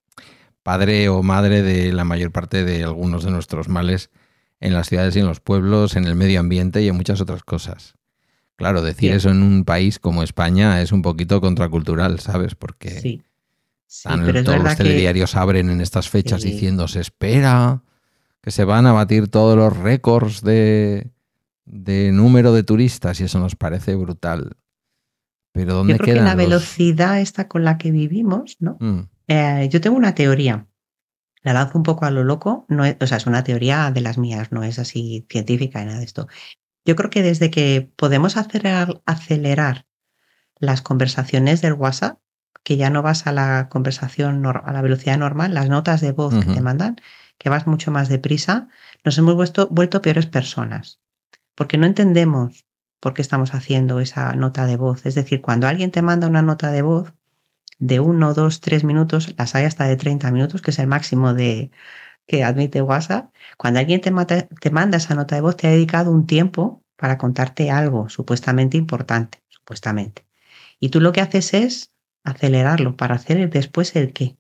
padre o madre de la mayor parte de algunos de nuestros males en las ciudades y en los pueblos, en el medio ambiente y en muchas otras cosas. Claro, decir bien, eso en un país como España es un poquito contracultural, ¿sabes? Porque sí, sí, pero están, es todos los verdad que telediarios abren en estas fechas eh, diciendo se espera que se van a batir todos los récords de, de número de turistas y eso nos parece brutal. Pero yo ¿dónde creo que la quedan los...? velocidad esta con la que vivimos, ¿no? Mm, Eh, yo tengo una teoría, la lanzo un poco a lo loco, no es, o sea, es una teoría de las mías, no es así científica ni nada de esto. Yo creo que desde que podemos acelerar, acelerar las conversaciones del WhatsApp, que ya no vas a la conversación nor- a la velocidad normal, las notas de voz que te ujú. mandan, que vas mucho más deprisa, nos hemos vuelto, vuelto peores personas, porque no entendemos por qué estamos haciendo esa nota de voz. Es decir, cuando alguien te manda una nota de voz de uno, dos, tres minutos, las hay hasta de treinta minutos, que es el máximo de, que admite WhatsApp. Cuando alguien te, mata- te manda esa nota de voz, te ha dedicado un tiempo para contarte algo supuestamente importante, supuestamente. Y tú lo que haces es acelerarlo para hacer el- después el qué.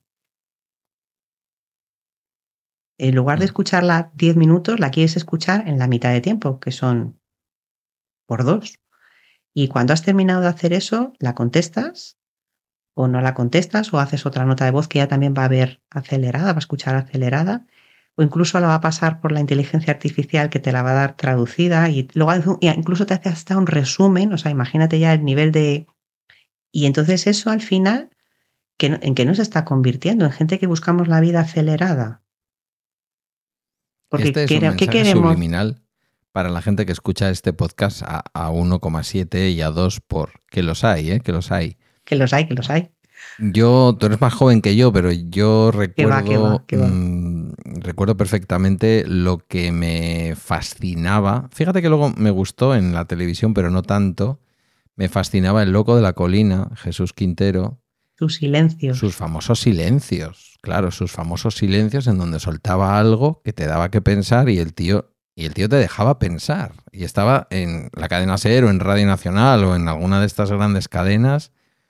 En lugar de Mm. escucharla diez minutos, la quieres escuchar en la mitad de tiempo, que son por dos. Y cuando has terminado de hacer eso, la contestas o no la contestas o haces otra nota de voz que ya también va a ver acelerada, va a escuchar acelerada, o incluso la va a pasar por la inteligencia artificial que te la va a dar traducida y luego incluso te hace hasta un resumen, o sea, imagínate ya el nivel de... Y entonces eso al final, ¿que, ¿en qué nos está convirtiendo? En gente que buscamos la vida acelerada. Porque este es un mensaje ¿qué subliminal para la gente que escucha este podcast a, a uno coma siete y a dos por... Que los hay, ¿eh? Que los hay. Que los hay, que los hay. Yo, tú eres más joven que yo, pero yo recuerdo, ¿Qué va, qué va, qué va? Mmm, recuerdo perfectamente lo que me fascinaba. Fíjate que luego me gustó en la televisión, pero no tanto. Me fascinaba El Loco de la Colina, Jesús Quintero. Sus silencios. Sus famosos silencios, claro, sus famosos silencios en donde soltaba algo que te daba que pensar y el tío, y el tío te dejaba pensar. Y estaba en la cadena SER o en Radio Nacional o en alguna de estas grandes cadenas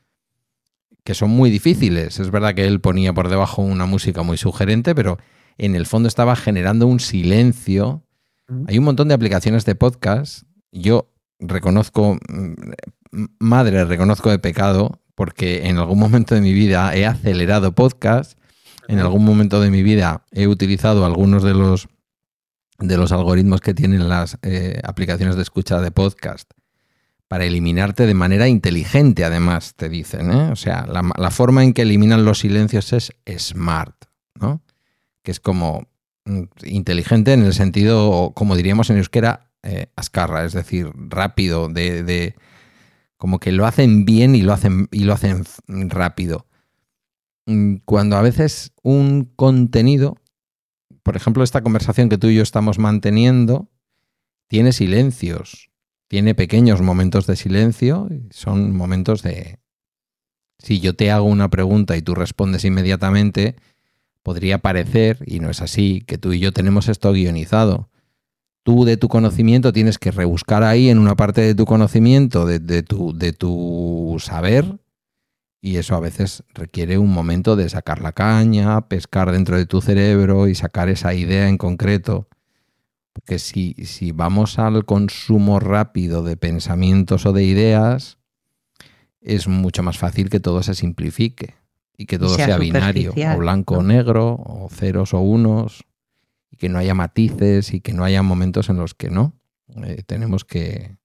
que son muy difíciles. Es verdad que él ponía por debajo una música muy sugerente, pero en el fondo estaba generando un silencio. Hay un montón de aplicaciones de podcast. Yo reconozco, madre, reconozco de pecado, porque en algún momento de mi vida he acelerado podcast, en algún momento de mi vida he utilizado algunos de los, de los algoritmos que tienen las eh, aplicaciones de escucha de podcast para eliminarte de manera inteligente, además, te dicen, ¿eh? O sea, la, la forma en que eliminan los silencios es smart, ¿no? Que es como inteligente en el sentido, como diríamos en euskera, eh, ascarra, es decir, rápido, de, de como que lo hacen bien y lo hacen, y lo hacen rápido. Cuando a veces un contenido, por ejemplo, esta conversación que tú y yo estamos manteniendo, tiene silencios, tiene pequeños momentos de silencio, son momentos de... Si yo te hago una pregunta y tú respondes inmediatamente, podría parecer, y no es así, que tú y yo tenemos esto guionizado. Tú de tu conocimiento tienes que rebuscar ahí en una parte de tu conocimiento, de, de, tu, de tu saber, y eso a veces requiere un momento de sacar la caña, pescar dentro de tu cerebro y sacar esa idea en concreto. Porque si, si vamos al consumo rápido de pensamientos o de ideas, es mucho más fácil que todo se simplifique y que todo sea, sea binario, o blanco, ¿no?, o negro, o ceros o unos, y que no haya matices y que no haya momentos en los que no. Eh, tenemos que...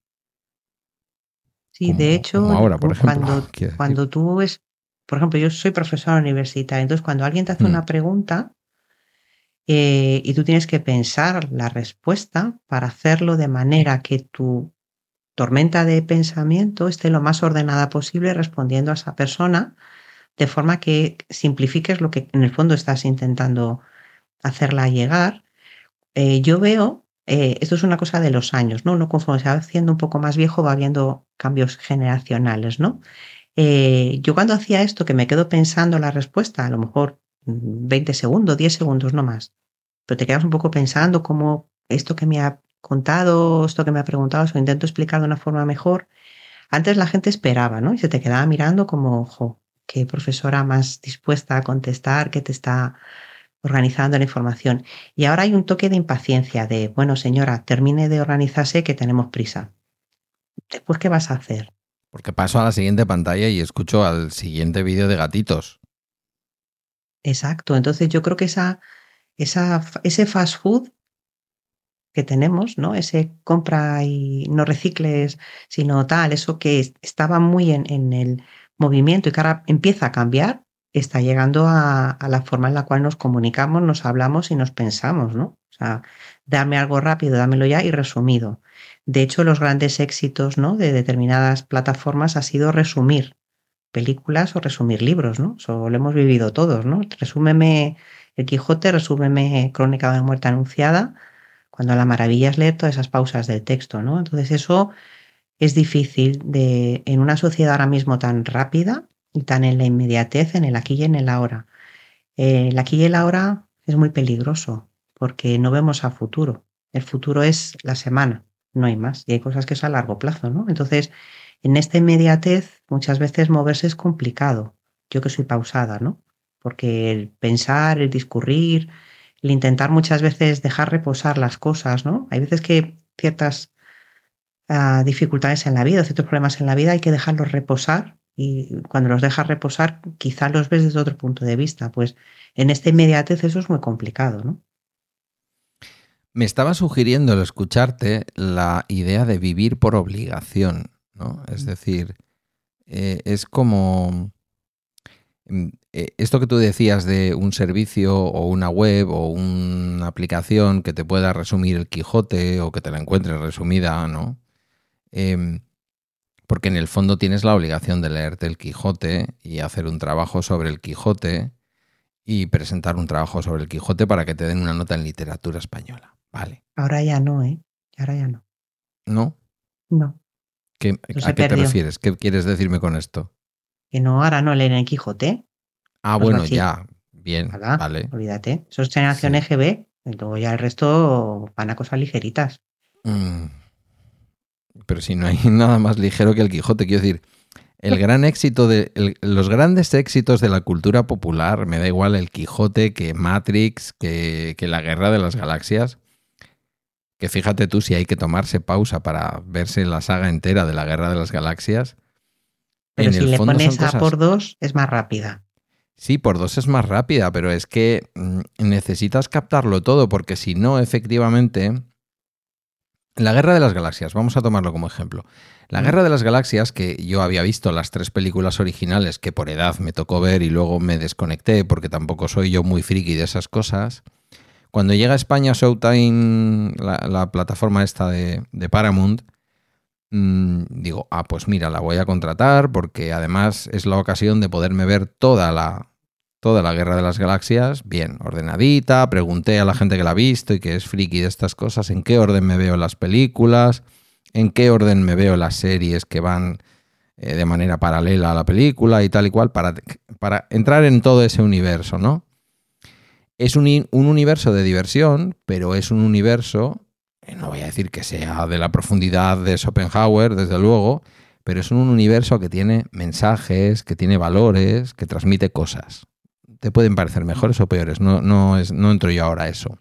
Sí, como, de hecho, como ahora, por ejemplo. Cuando, cuando tú es, por ejemplo, yo soy profesora universitaria, entonces cuando alguien te hace hmm. una pregunta eh, y tú tienes que pensar la respuesta para hacerlo de manera que tu tormenta de pensamiento esté lo más ordenada posible respondiendo a esa persona, de forma que simplifiques lo que en el fondo estás intentando hacerla llegar. Eh, yo veo, eh, esto es una cosa de los años, ¿no? Uno conforme se va haciendo un poco más viejo va viendo cambios generacionales, ¿no? Eh, yo cuando hacía esto, que me quedo pensando la respuesta, a lo mejor veinte segundos, diez segundos, no más, pero te quedas un poco pensando cómo esto que me ha contado, esto que me ha preguntado, se lo intento explicar de una forma mejor. Antes la gente esperaba, ¿no? Y se te quedaba mirando como, ojo, qué profesora más dispuesta a contestar, que te está organizando la información. Y ahora hay un toque de impaciencia de, bueno, señora, termine de organizarse que tenemos prisa. Después, ¿qué vas a hacer? Porque paso a la siguiente pantalla y escucho al siguiente vídeo de gatitos. Exacto. Entonces yo creo que esa, esa, ese fast food que tenemos, ¿no? Ese compra y no recicles, sino tal, eso que estaba muy en, en el movimiento y que ahora empieza a cambiar, está llegando a, a la forma en la cual nos comunicamos, nos hablamos y nos pensamos, ¿no? O sea, darme algo rápido, dámelo ya y resumido. De hecho, los grandes éxitos, ¿no?, de determinadas plataformas ha sido resumir películas o resumir libros, ¿no? Eso lo hemos vivido todos, ¿no? Resúmeme El Quijote, resúmeme Crónica de una muerte anunciada, cuando la maravilla es leer todas esas pausas del texto, ¿no? Entonces eso es difícil de, en una sociedad ahora mismo tan rápida y tan en la inmediatez, en el aquí y en el ahora. Eh, el aquí y el ahora es muy peligroso porque no vemos a futuro. El futuro es la semana, no hay más. Y hay cosas que son a largo plazo, ¿no? Entonces, en esta inmediatez muchas veces moverse es complicado. Yo que soy pausada, ¿no? Porque el pensar, el discurrir, el intentar muchas veces dejar reposar las cosas, ¿no? Hay veces que ciertas uh, dificultades en la vida, ciertos problemas en la vida hay que dejarlos reposar y cuando los dejas reposar quizá los ves desde otro punto de vista. Pues en esta inmediatez eso es muy complicado, ¿no? Me estaba sugiriendo al escucharte la idea de vivir por obligación, ¿no? Es decir, eh, es como mm, eh, esto que tú decías de un servicio o una web o una aplicación que te pueda resumir el Quijote o que te la encuentres resumida, ¿no? Em, porque en el fondo tienes la obligación de leerte el Quijote y hacer un trabajo sobre el Quijote y presentar un trabajo sobre el Quijote para que te den una nota en literatura española. Vale. Ahora ya no, ¿eh? Ahora ya no. ¿No? No. ¿Qué, Eso ¿A se qué te perdió. refieres? ¿Qué quieres decirme con esto? Que no, ahora no leen el Quijote. Ah, Los bueno, bachilleros. ya. Bien, Nada, vale. olvídate. Eso es generación Sí. E G B. Y luego ya el resto van a cosas ligeritas. Mm, pero si no hay nada más ligero que el Quijote, quiero decir, el gran éxito de el- los grandes éxitos de la cultura popular, me da igual el Quijote que Matrix, que, que la Guerra de las Galaxias, que fíjate tú si hay que tomarse pausa para verse la saga entera de la Guerra de las Galaxias, Pero en si el le fondo son pones A cosas. por dos, es más rápida. Sí, por dos es más rápida, pero es que mm, necesitas captarlo todo, porque si no, efectivamente, la Guerra de las Galaxias, vamos a tomarlo como ejemplo. La ¿Mm? Guerra de las Galaxias, que yo había visto las tres películas originales que por edad me tocó ver y luego me desconecté porque tampoco soy yo muy friki de esas cosas, cuando llega a España Showtime, la, la plataforma esta de, de Paramount, mmm, digo, ah, pues mira, la voy a contratar porque además es la ocasión de poderme ver toda la, toda la Guerra de las Galaxias bien ordenadita. Pregunté a la gente que la ha visto y que es friki de estas cosas en qué orden me veo las películas, en qué orden me veo las series que van eh, de manera paralela a la película y tal y cual, para, para entrar en todo ese universo, ¿no? Es un, un universo de diversión, pero es un universo, no voy a decir que sea de la profundidad de Schopenhauer, desde luego, pero es un universo que tiene mensajes, que tiene valores, que transmite cosas. Te pueden parecer mejores o peores, no, no, es, no entro yo ahora a eso.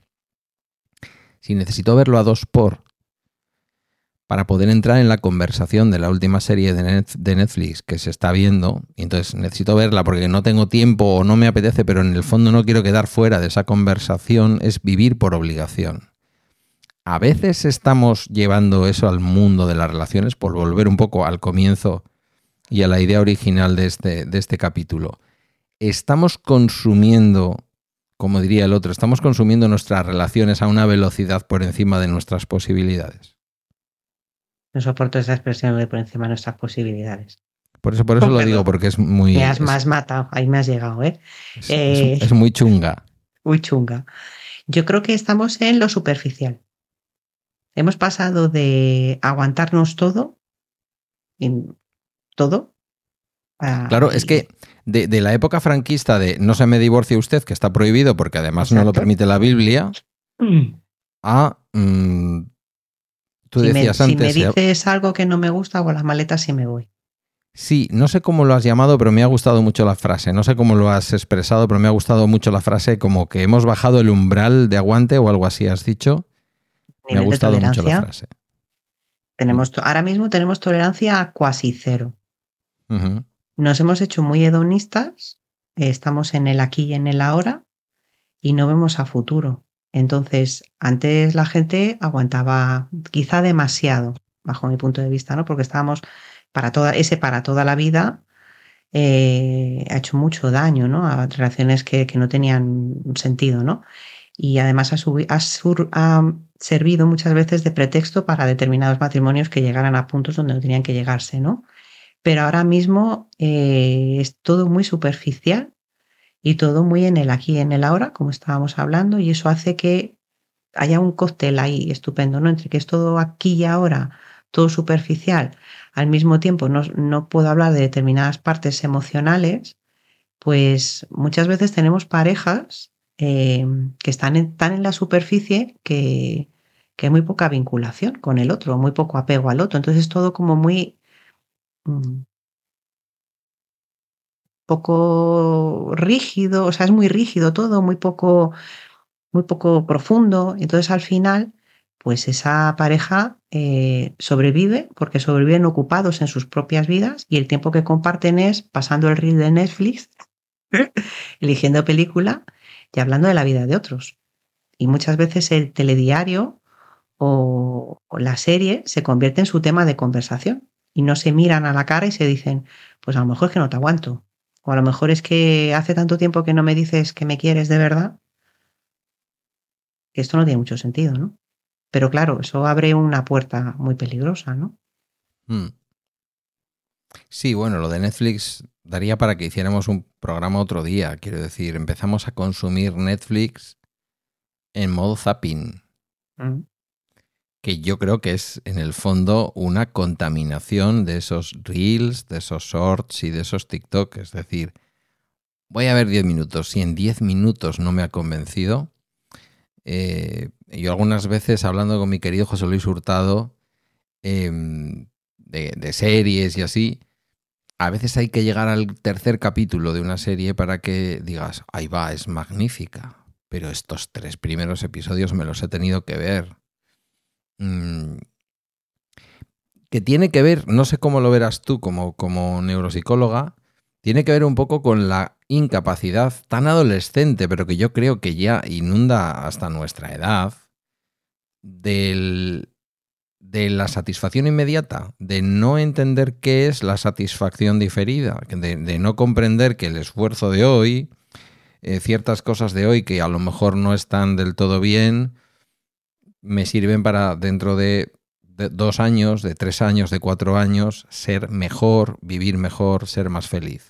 Si necesito verlo a dos por para poder entrar en la conversación de la última serie de, Net, de Netflix que se está viendo, y entonces necesito verla porque no tengo tiempo o no me apetece, pero en el fondo no quiero quedar fuera de esa conversación, es vivir por obligación. A veces estamos llevando eso al mundo de las relaciones, por volver un poco al comienzo y a la idea original de este, de este capítulo. Estamos consumiendo, como diría el otro, estamos consumiendo nuestras relaciones a una velocidad por encima de nuestras posibilidades. No soporto esa expresión de por encima de nuestras posibilidades. Por eso, por eso lo digo, porque es muy... Me has, es, me has matado, ahí me has llegado, ¿eh? Es, eh es, es muy chunga. Muy chunga. Yo creo que estamos en lo superficial. Hemos pasado de aguantarnos todo, en todo. A, claro, es que de, de la época franquista de no se me divorcie usted, que está prohibido porque además exacto, no lo permite la Biblia, mm. a... Mmm, tú si decías me, antes... Si me dices eh, algo que no me gusta, hago las maletas y me voy. Sí, no sé cómo lo has llamado, pero me ha gustado mucho la frase. No sé cómo lo has expresado, pero me ha gustado mucho la frase, como que hemos bajado el umbral de aguante o algo así has dicho. Me ha gustado mucho la frase. Tenemos, ahora mismo tenemos tolerancia a cuasi cero. Uh-huh. Nos hemos hecho muy hedonistas, estamos en el aquí y en el ahora y no vemos a futuro. Entonces, antes la gente aguantaba quizá demasiado, bajo mi punto de vista, ¿no? Porque estábamos para toda, ese para toda la vida eh, ha hecho mucho daño, ¿no? A relaciones que, que no tenían sentido, ¿no? Y además ha, subi, ha, sur, ha servido muchas veces de pretexto para determinados matrimonios que llegaran a puntos donde no tenían que llegarse, ¿no? Pero ahora mismo eh, es todo muy superficial y todo muy en el aquí y en el ahora, como estábamos hablando, y eso hace que haya un cóctel ahí estupendo, ¿no? Entre que es todo aquí y ahora, todo superficial, al mismo tiempo no, no puedo hablar de determinadas partes emocionales, pues muchas veces tenemos parejas eh, que están en, tan en la superficie que, que hay muy poca vinculación con el otro, muy poco apego al otro, entonces es todo como muy... Mm, poco rígido, o sea, es muy rígido todo, muy poco, muy poco profundo. Entonces, al final, pues esa pareja eh, sobrevive porque sobreviven ocupados en sus propias vidas y el tiempo que comparten es pasando el reel de Netflix, eligiendo película y hablando de la vida de otros. Y muchas veces el telediario o, o la serie se convierte en su tema de conversación y no se miran a la cara y se dicen, pues a lo mejor es que no te aguanto, o a lo mejor es que hace tanto tiempo que no me dices que me quieres de verdad, que esto no tiene mucho sentido, ¿no? Pero claro, eso abre una puerta muy peligrosa, ¿no? Mm. Sí, bueno, lo de Netflix daría para que hiciéramos un programa otro día. Quiero decir, empezamos a consumir Netflix en modo zapping, Mm. que yo creo que es en el fondo una contaminación de esos reels, de esos shorts y de esos TikTok. Es decir, voy a ver diez minutos. Si en diez minutos no me ha convencido, eh, yo algunas veces hablando con mi querido José Luis Hurtado eh, de, de series y así, a veces hay que llegar al tercer capítulo de una serie para que digas, ahí va, es magnífica, pero estos tres primeros episodios me los he tenido que ver. Mm, que tiene que ver, no sé cómo lo verás tú como, como neuropsicóloga, tiene que ver un poco con la incapacidad tan adolescente, pero que yo creo que ya inunda hasta nuestra edad, del, de la satisfacción inmediata, de no entender qué es la satisfacción diferida, de, de no comprender que el esfuerzo de hoy, eh, ciertas cosas de hoy que a lo mejor no están del todo bien, me sirven para dentro de, de dos años, de tres años, de cuatro años, ser mejor, vivir mejor, ser más feliz.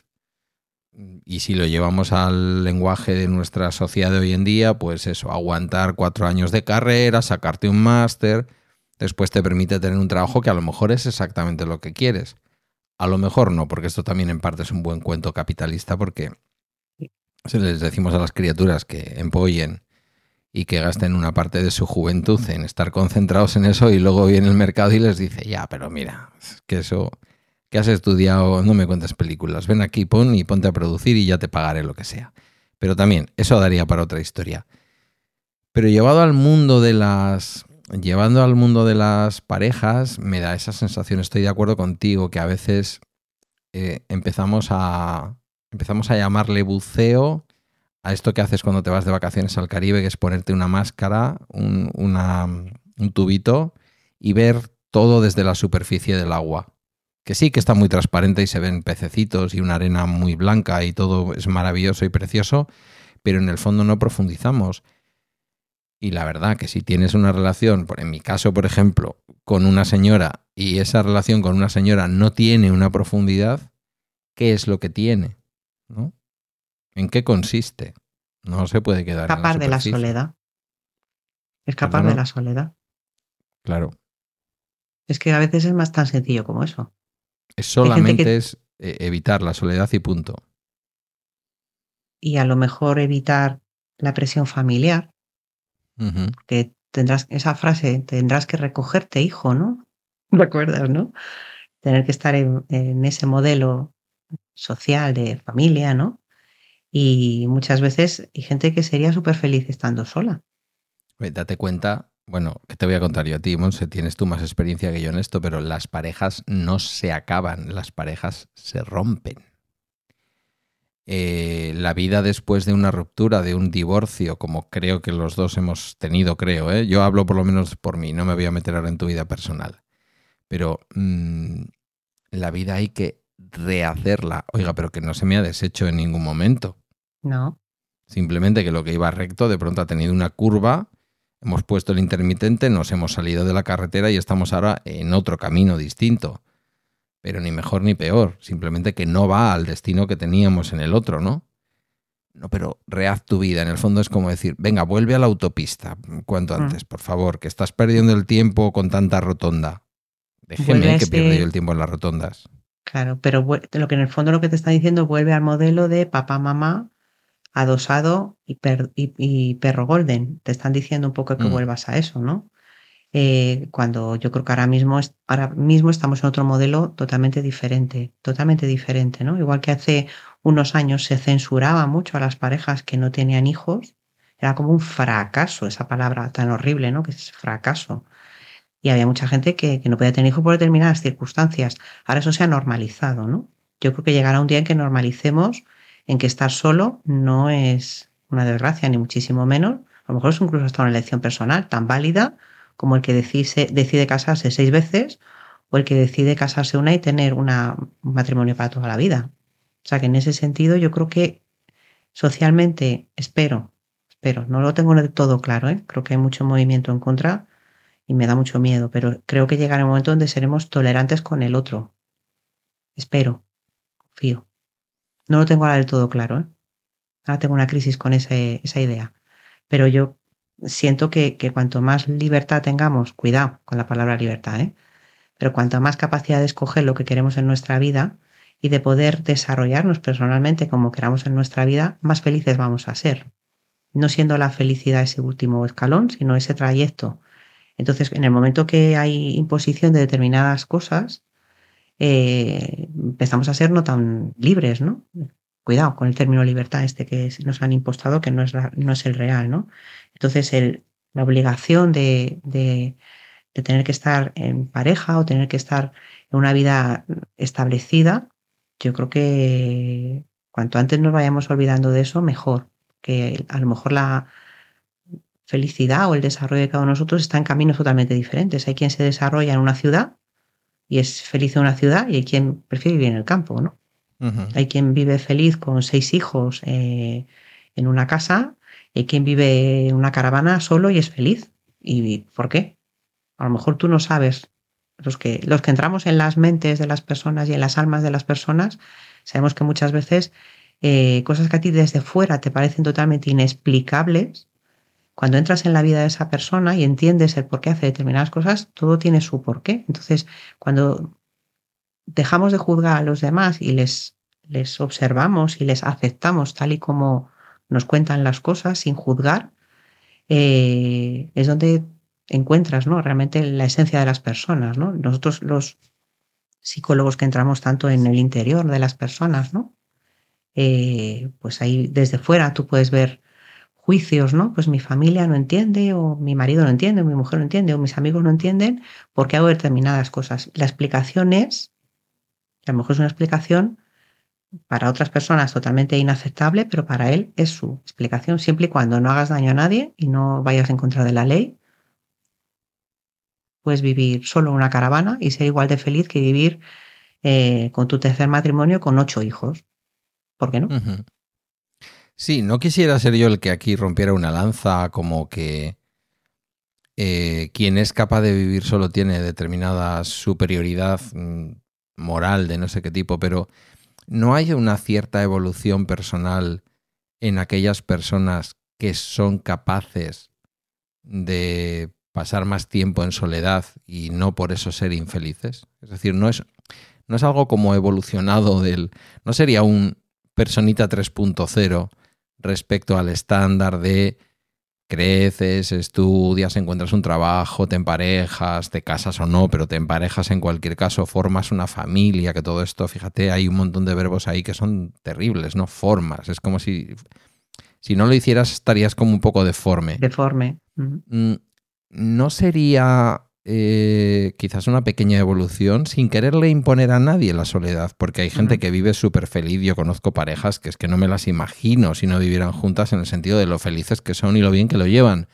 Y si lo llevamos al lenguaje de nuestra sociedad de hoy en día, pues eso, aguantar cuatro años de carrera, sacarte un máster, después te permite tener un trabajo que a lo mejor es exactamente lo que quieres. A lo mejor no, porque esto también en parte es un buen cuento capitalista, porque si les decimos a las criaturas que empollen y que gasten una parte de su juventud en estar concentrados en eso, y luego viene el mercado y les dice, ya, pero mira, que eso que has estudiado, no me cuentes películas, ven aquí, pon y ponte a producir y ya te pagaré lo que sea. Pero también, eso daría para otra historia. Pero llevado al mundo de las... Llevando al mundo de las parejas, me da esa sensación, estoy de acuerdo contigo, que a veces eh, empezamos a empezamos a llamarle buceo a esto que haces cuando te vas de vacaciones al Caribe, que es ponerte una máscara, un, una, un tubito y ver todo desde la superficie del agua. Que sí, que está muy transparente y se ven pececitos y una arena muy blanca y todo es maravilloso y precioso, pero en el fondo no profundizamos. Y la verdad que si tienes una relación, en mi caso, por ejemplo, con una señora y esa relación con una señora no tiene una profundidad, ¿qué es lo que tiene? ¿No? ¿En qué consiste? No se puede quedar en la Escapar de la superficie. soledad. Escapar Claro, de la soledad. claro. Es que a veces es más tan sencillo como eso. Es Hay gente solamente que, es eh, evitar la soledad y punto. y a lo mejor evitar la presión familiar, Uh-huh. que tendrás, esa frase, tendrás que recogerte, hijo, ¿no? ¿Recuerdas, no? Tener que estar en, en ese modelo social de familia, ¿no? Y muchas veces hay gente que sería súper feliz estando sola. Oye, date cuenta, bueno, que te voy a contar yo a ti, Monse, tienes tú más experiencia que yo en esto, pero las parejas no se acaban, las parejas se rompen. Eh, la vida después de una ruptura, de un divorcio, como creo que los dos hemos tenido, creo, ¿eh? Yo hablo por lo menos por mí, no me voy a meter ahora en tu vida personal, pero mmm, la vida hay que rehacerla. Oiga, pero que no se me ha deshecho en ningún momento. No. Simplemente que lo que iba recto de pronto ha tenido una curva, hemos puesto el intermitente, nos hemos salido de la carretera y estamos ahora en otro camino distinto. Pero ni mejor ni peor, simplemente que no va al destino que teníamos en el otro, ¿no? No, pero rehaz tu vida. En el fondo es como decir, venga, vuelve a la autopista cuanto antes, por favor, que estás perdiendo el tiempo con tanta rotonda. Déjeme Vuelve que ese, pierdo yo el tiempo en las rotondas. Claro, pero lo que en el fondo lo que te está diciendo vuelve al modelo de papá, mamá, adosado y, per, y, y perro golden. Te están diciendo un poco que Mm. vuelvas a eso, ¿no? Eh, cuando yo creo que ahora mismo, ahora mismo estamos en otro modelo totalmente diferente, totalmente diferente, ¿no? Igual que hace unos años se censuraba mucho a las parejas que no tenían hijos, era como un fracaso, esa palabra tan horrible, ¿no? Que es fracaso. Y había mucha gente que, que no podía tener hijos por determinadas circunstancias. Ahora eso se ha normalizado, ¿no? Yo creo que llegará un día en que normalicemos en que estar solo no es una desgracia, ni muchísimo menos, A lo mejor es incluso hasta una elección personal tan válida como el que decide, decide casarse seis veces o el que decide casarse una y tener una, un matrimonio para toda la vida. O sea que en ese sentido yo creo que socialmente, espero, espero, no lo tengo de todo claro, ¿eh? Creo que hay mucho movimiento en contra y me da mucho miedo, pero creo que llegará un momento donde seremos tolerantes con el otro. Espero, confío. No lo tengo ahora del todo claro, ¿eh? Ahora tengo una crisis con ese, esa idea. Pero yo siento que, que cuanto más libertad tengamos, cuidado con la palabra libertad, ¿eh? Pero cuanto más capacidad de escoger lo que queremos en nuestra vida y de poder desarrollarnos personalmente como queramos en nuestra vida, más felices vamos a ser. No siendo la felicidad ese último escalón, sino ese trayecto. Entonces, en el momento que hay imposición de determinadas cosas, eh, empezamos a ser no tan libres, ¿no? Cuidado con el término libertad este que nos han impostado, que no es, la, no es el real, ¿no? Entonces, el, la obligación de, de, de tener que estar en pareja o tener que estar en una vida establecida, yo creo que cuanto antes nos vayamos olvidando de eso, mejor. Que a lo mejor la felicidad o el desarrollo de cada uno de nosotros está en caminos totalmente diferentes. Hay quien se desarrolla en una ciudad y es feliz en una ciudad y hay quien prefiere vivir en el campo, ¿no? Uh-huh. Hay quien vive feliz con seis hijos eh, en una casa y hay quien vive en una caravana solo y es feliz. ¿Y por qué? A lo mejor tú no sabes. Los que, los que entramos en las mentes de las personas y en las almas de las personas, sabemos que muchas veces eh, cosas que a ti desde fuera te parecen totalmente inexplicables, cuando entras en la vida de esa persona y entiendes el por qué hace determinadas cosas, todo tiene su porqué. Entonces, cuando dejamos de juzgar a los demás y les, les observamos y les aceptamos tal y como nos cuentan las cosas sin juzgar, eh, es donde encuentras, ¿no?, realmente la esencia de las personas, ¿no? Nosotros los psicólogos que entramos tanto en el interior de las personas, ¿no? Eh, pues ahí desde fuera tú puedes ver juicios, ¿no? Pues mi familia no entiende, o mi marido no entiende, o mi mujer no entiende, o mis amigos no entienden por qué hago determinadas cosas. La explicación es, a lo mejor es una explicación para otras personas totalmente inaceptable, pero para él es su explicación, siempre y cuando no hagas daño a nadie y no vayas en contra de la ley. Puedes vivir solo en una caravana y ser igual de feliz que vivir eh, con tu tercer matrimonio con ocho hijos. ¿Por qué no? Uh-huh. Sí, no quisiera ser yo el que aquí rompiera una lanza como que eh, quien es capaz de vivir solo tiene determinada superioridad mm, moral de no sé qué tipo, pero ¿no hay una cierta evolución personal en aquellas personas que son capaces de pasar más tiempo en soledad y no por eso ser infelices? Es decir, no es, no es algo como evolucionado del... No sería un personita tres punto cero respecto al estándar de creces, estudias, encuentras un trabajo, te emparejas, te casas o no, pero te emparejas en cualquier caso, formas una familia, que todo esto, fíjate, hay un montón de verbos ahí que son terribles, ¿no? Formas, es como si... Si no lo hicieras estarías como un poco deforme. Deforme. Uh-huh. ¿No sería eh, quizás una pequeña evolución sin quererle imponer a nadie la soledad? Porque hay gente uh-huh. que vive súper feliz. Yo conozco parejas que es que no me las imagino si no vivieran juntas, en el sentido de lo felices que son y lo bien que lo llevan.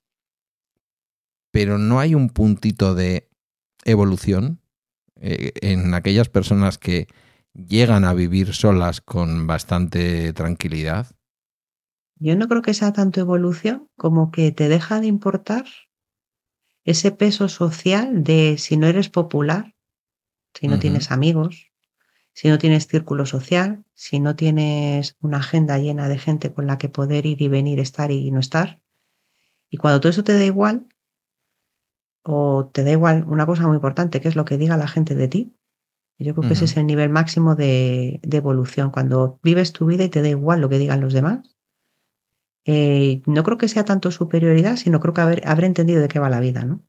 Pero no hay un puntito de evolución eh, en aquellas personas que llegan a vivir solas con bastante tranquilidad. Yo no creo que sea tanto evolución como que te deja de importar ese peso social de si no eres popular, si no uh-huh. tienes amigos, si no tienes círculo social, si no tienes una agenda llena de gente con la que poder ir y venir, estar y no estar. Y cuando todo eso te da igual, o te da igual una cosa muy importante, que es lo que diga la gente de ti, yo creo que uh-huh. ese es el nivel máximo de, de evolución. Cuando vives tu vida y te da igual lo que digan los demás, Eh, no creo que sea tanto superioridad, sino creo que haber, haber entendido de qué va la vida, ¿no?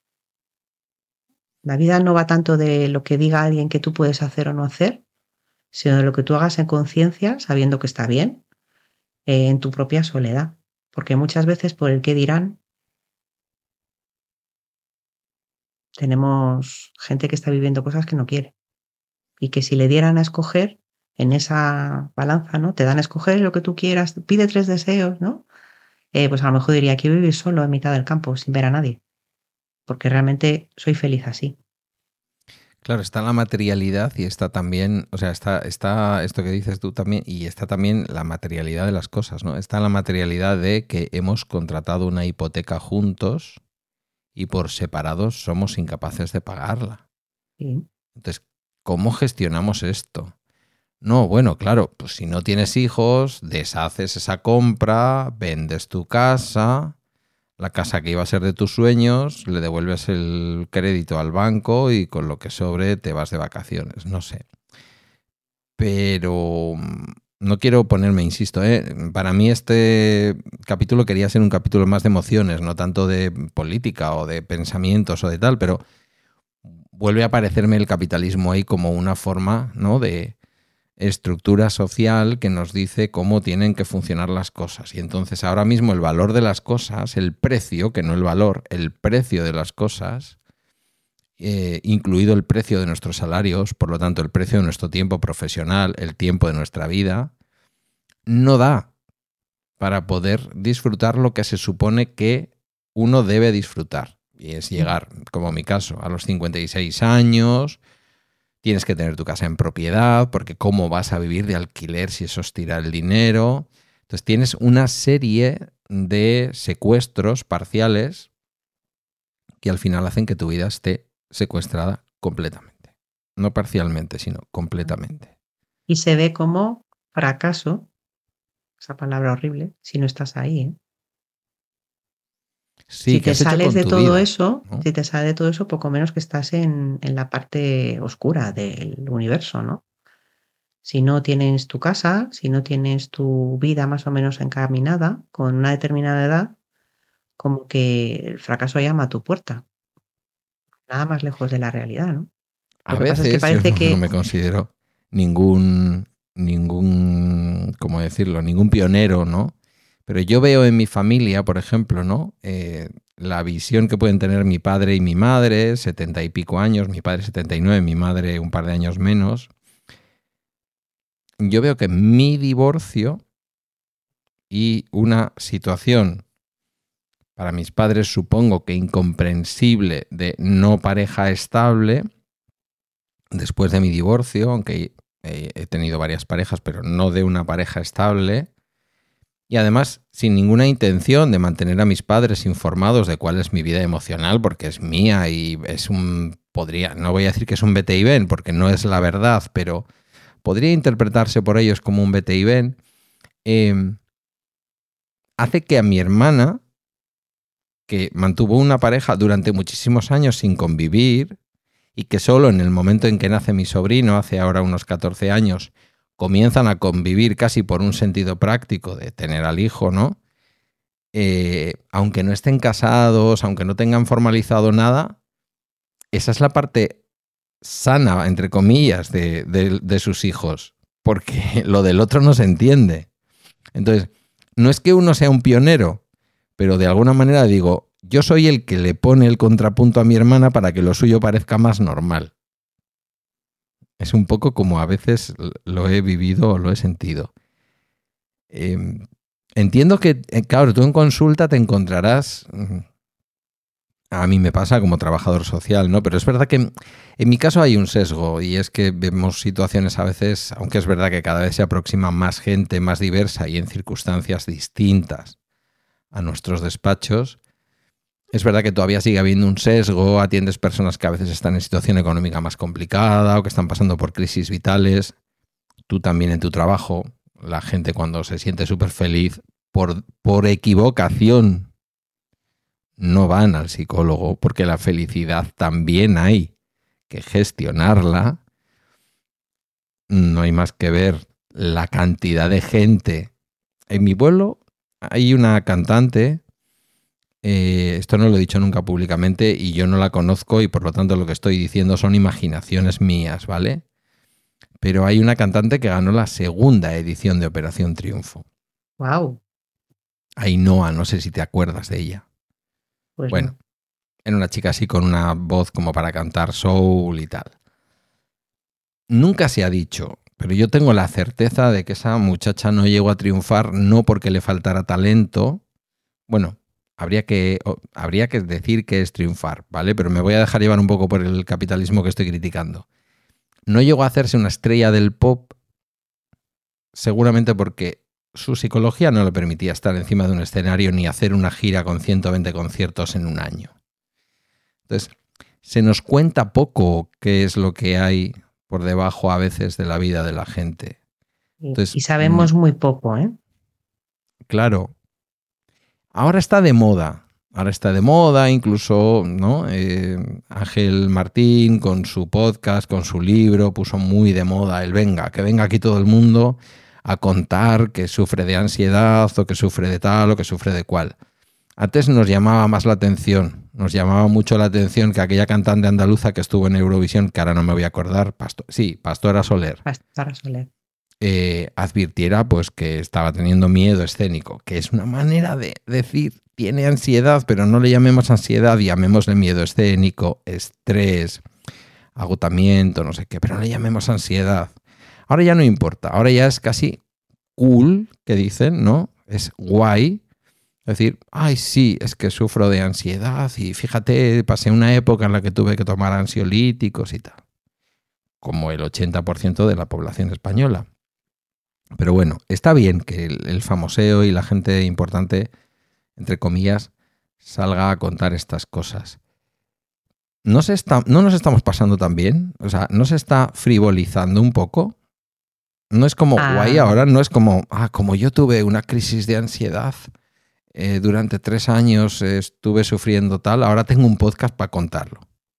La vida no va tanto de lo que diga alguien que tú puedes hacer o no hacer, sino de lo que tú hagas en conciencia, sabiendo que está bien, eh, en tu propia soledad. Porque muchas veces por el qué dirán, tenemos gente que está viviendo cosas que no quiere. Y que si le dieran a escoger, en esa balanza, ¿no? Te dan a escoger lo que tú quieras, pide tres deseos, ¿no? eh, pues a lo mejor diría, quiero vivir solo en mitad del campo, sin ver a nadie, porque realmente soy feliz así. Claro, está la materialidad y está también, o sea, está, está esto que dices tú también, y está también la materialidad de las cosas, ¿no? Está la materialidad de que hemos contratado una hipoteca juntos y por separados somos incapaces de pagarla. Sí. Entonces, ¿cómo gestionamos esto? No, bueno, claro, pues si no tienes hijos, deshaces esa compra, vendes tu casa, la casa que iba a ser de tus sueños, le devuelves el crédito al banco y con lo que sobre te vas de vacaciones, no sé. Pero no quiero ponerme, insisto, ¿eh? Para mí este capítulo quería ser un capítulo más de emociones, no tanto de política o de pensamientos o de tal, pero vuelve a aparecerme el capitalismo ahí como una forma, ¿no?, de estructura social que nos dice cómo tienen que funcionar las cosas. Y entonces ahora mismo el valor de las cosas, el precio, que no el valor, el precio de las cosas, eh, incluido el precio de nuestros salarios, por lo tanto el precio de nuestro tiempo profesional, el tiempo de nuestra vida, no da para poder disfrutar lo que se supone que uno debe disfrutar. Y es llegar, como mi caso, a los cincuenta y seis años. Tienes que tener tu casa en propiedad, porque ¿cómo vas a vivir de alquiler si eso es tirar el dinero? Entonces tienes una serie de secuestros parciales que al final hacen que tu vida esté secuestrada completamente. No parcialmente, sino completamente. Y se ve como fracaso, esa palabra horrible, si no estás ahí, ¿eh? Sí, si ¿qué te has hecho sales con de tu todo vida? eso, ¿No? si te sales de todo eso, poco menos que estás en, en la parte oscura del universo, ¿no? Si no tienes tu casa, si no tienes tu vida más o menos encaminada con una determinada edad, como que el fracaso llama a tu puerta. Nada más lejos de la realidad, ¿no? A Lo que pasa es que veces yo parece no, no que... me considero ningún, ningún, ¿cómo decirlo? Ningún pionero, ¿no? Pero yo veo en mi familia, por ejemplo, ¿no? Eh, la visión que pueden tener mi padre y mi madre, setenta y pico años, mi padre setenta y nueve, mi madre un par de años menos. Yo veo que mi divorcio y una situación para mis padres, supongo que incomprensible, de no pareja estable, después de mi divorcio, aunque he tenido varias parejas, pero no de una pareja estable, y además sin ninguna intención de mantener a mis padres informados de cuál es mi vida emocional, porque es mía y es un, podría, no voy a decir que es un vete y ven, porque no es la verdad, pero podría interpretarse por ellos como un vete y ven, eh, hace que a mi hermana, que mantuvo una pareja durante muchísimos años sin convivir, y que solo en el momento en que nace mi sobrino, hace ahora unos catorce años, comienzan a convivir casi por un sentido práctico de tener al hijo, ¿no? Eh, aunque no estén casados, aunque no tengan formalizado nada, esa es la parte sana, entre comillas, de, de, de sus hijos, porque lo del otro no se entiende. Entonces, no es que uno sea un pionero, pero de alguna manera digo, yo soy el que le pone el contrapunto a mi hermana para que lo suyo parezca más normal. Es un poco como a veces lo he vivido o lo he sentido. Eh, entiendo que, claro, tú en consulta te encontrarás, a mí me pasa como trabajador social, ¿no? Pero es verdad que en mi caso hay un sesgo, y es que vemos situaciones a veces, aunque es verdad que cada vez se aproxima más gente, más diversa y en circunstancias distintas a nuestros despachos. Es verdad que todavía sigue habiendo un sesgo, atiendes personas que a veces están en situación económica más complicada o que están pasando por crisis vitales. Tú también en tu trabajo, la gente cuando se siente súper feliz, por, por equivocación, no van al psicólogo, porque la felicidad también hay que gestionarla. No hay más que ver la cantidad de gente. En mi pueblo hay una cantante. Eh, esto no lo he dicho nunca públicamente y yo no la conozco y por lo tanto lo que estoy diciendo son imaginaciones mías, ¿vale? Pero hay una cantante que ganó la segunda edición de Operación Triunfo. ¡Wow! Ainhoa, no sé si te acuerdas de ella. Pues bueno, no. era una chica así con una voz como para cantar soul y tal. Nunca se ha dicho, pero yo tengo la certeza de que esa muchacha no llegó a triunfar no porque le faltara talento, bueno, habría que, habría que decir que es triunfar, ¿vale? Pero me voy a dejar llevar un poco por el capitalismo que estoy criticando. No llegó a hacerse una estrella del pop seguramente porque su psicología no le permitía estar encima de un escenario ni hacer una gira con ciento veinte conciertos en un año. Entonces, se nos cuenta poco qué es lo que hay por debajo a veces de la vida de la gente. Entonces, y sabemos muy poco, ¿eh? Claro. Ahora está de moda. Ahora está de moda, incluso, ¿no? Eh, Ángel Martín con su podcast, con su libro, puso muy de moda el venga, que venga aquí todo el mundo a contar que sufre de ansiedad o que sufre de tal o que sufre de cual. Antes nos llamaba más la atención, nos llamaba mucho la atención que aquella cantante andaluza que estuvo en Eurovisión, que ahora no me voy a acordar, Pastor, sí, Pastora Soler. Pastora Soler. Eh, advirtiera pues que estaba teniendo miedo escénico, que es una manera de decir tiene ansiedad, pero no le llamemos ansiedad, llamémosle miedo escénico, estrés, agotamiento, no sé qué, pero no le llamemos ansiedad. Ahora ya no importa, ahora ya es casi cool, que dicen, ¿no? Es guay decir, ay sí, es que sufro de ansiedad y fíjate, pasé una época en la que tuve que tomar ansiolíticos y tal, como el ochenta por ciento de la población española. Pero bueno, está bien que el, el famoseo y la gente importante, entre comillas, salga a contar estas cosas. ¿No, se está, ¿No nos estamos pasando tan bien? O sea, ¿no se está frivolizando un poco? No es como ah. guay ahora, no es como, ah, como yo tuve una crisis de ansiedad, eh, durante tres años eh, estuve sufriendo tal, ahora tengo un podcast para contarlo.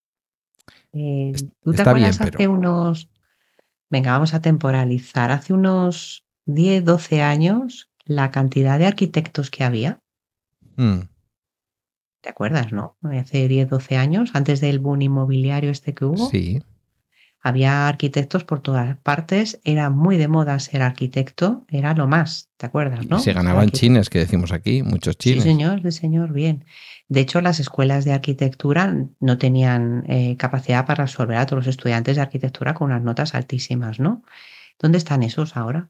Eh, ¿Tú te está acuerdas bien, hace pero... unos... Venga, vamos a temporalizar. Hace unos diez, doce años, la cantidad de arquitectos que había. Hmm. ¿Te acuerdas, no? Hace diez, doce años, antes del boom inmobiliario este que hubo. Sí. Había arquitectos por todas partes. Era muy de moda ser arquitecto. Era lo más, ¿te acuerdas, no? Y se ganaban chines, que decimos aquí, muchos chines. Sí, señor, sí, señor, bien. De hecho, las escuelas de arquitectura no tenían eh, capacidad para resolver a todos los estudiantes de arquitectura con unas notas altísimas, ¿no? ¿Dónde están esos ahora?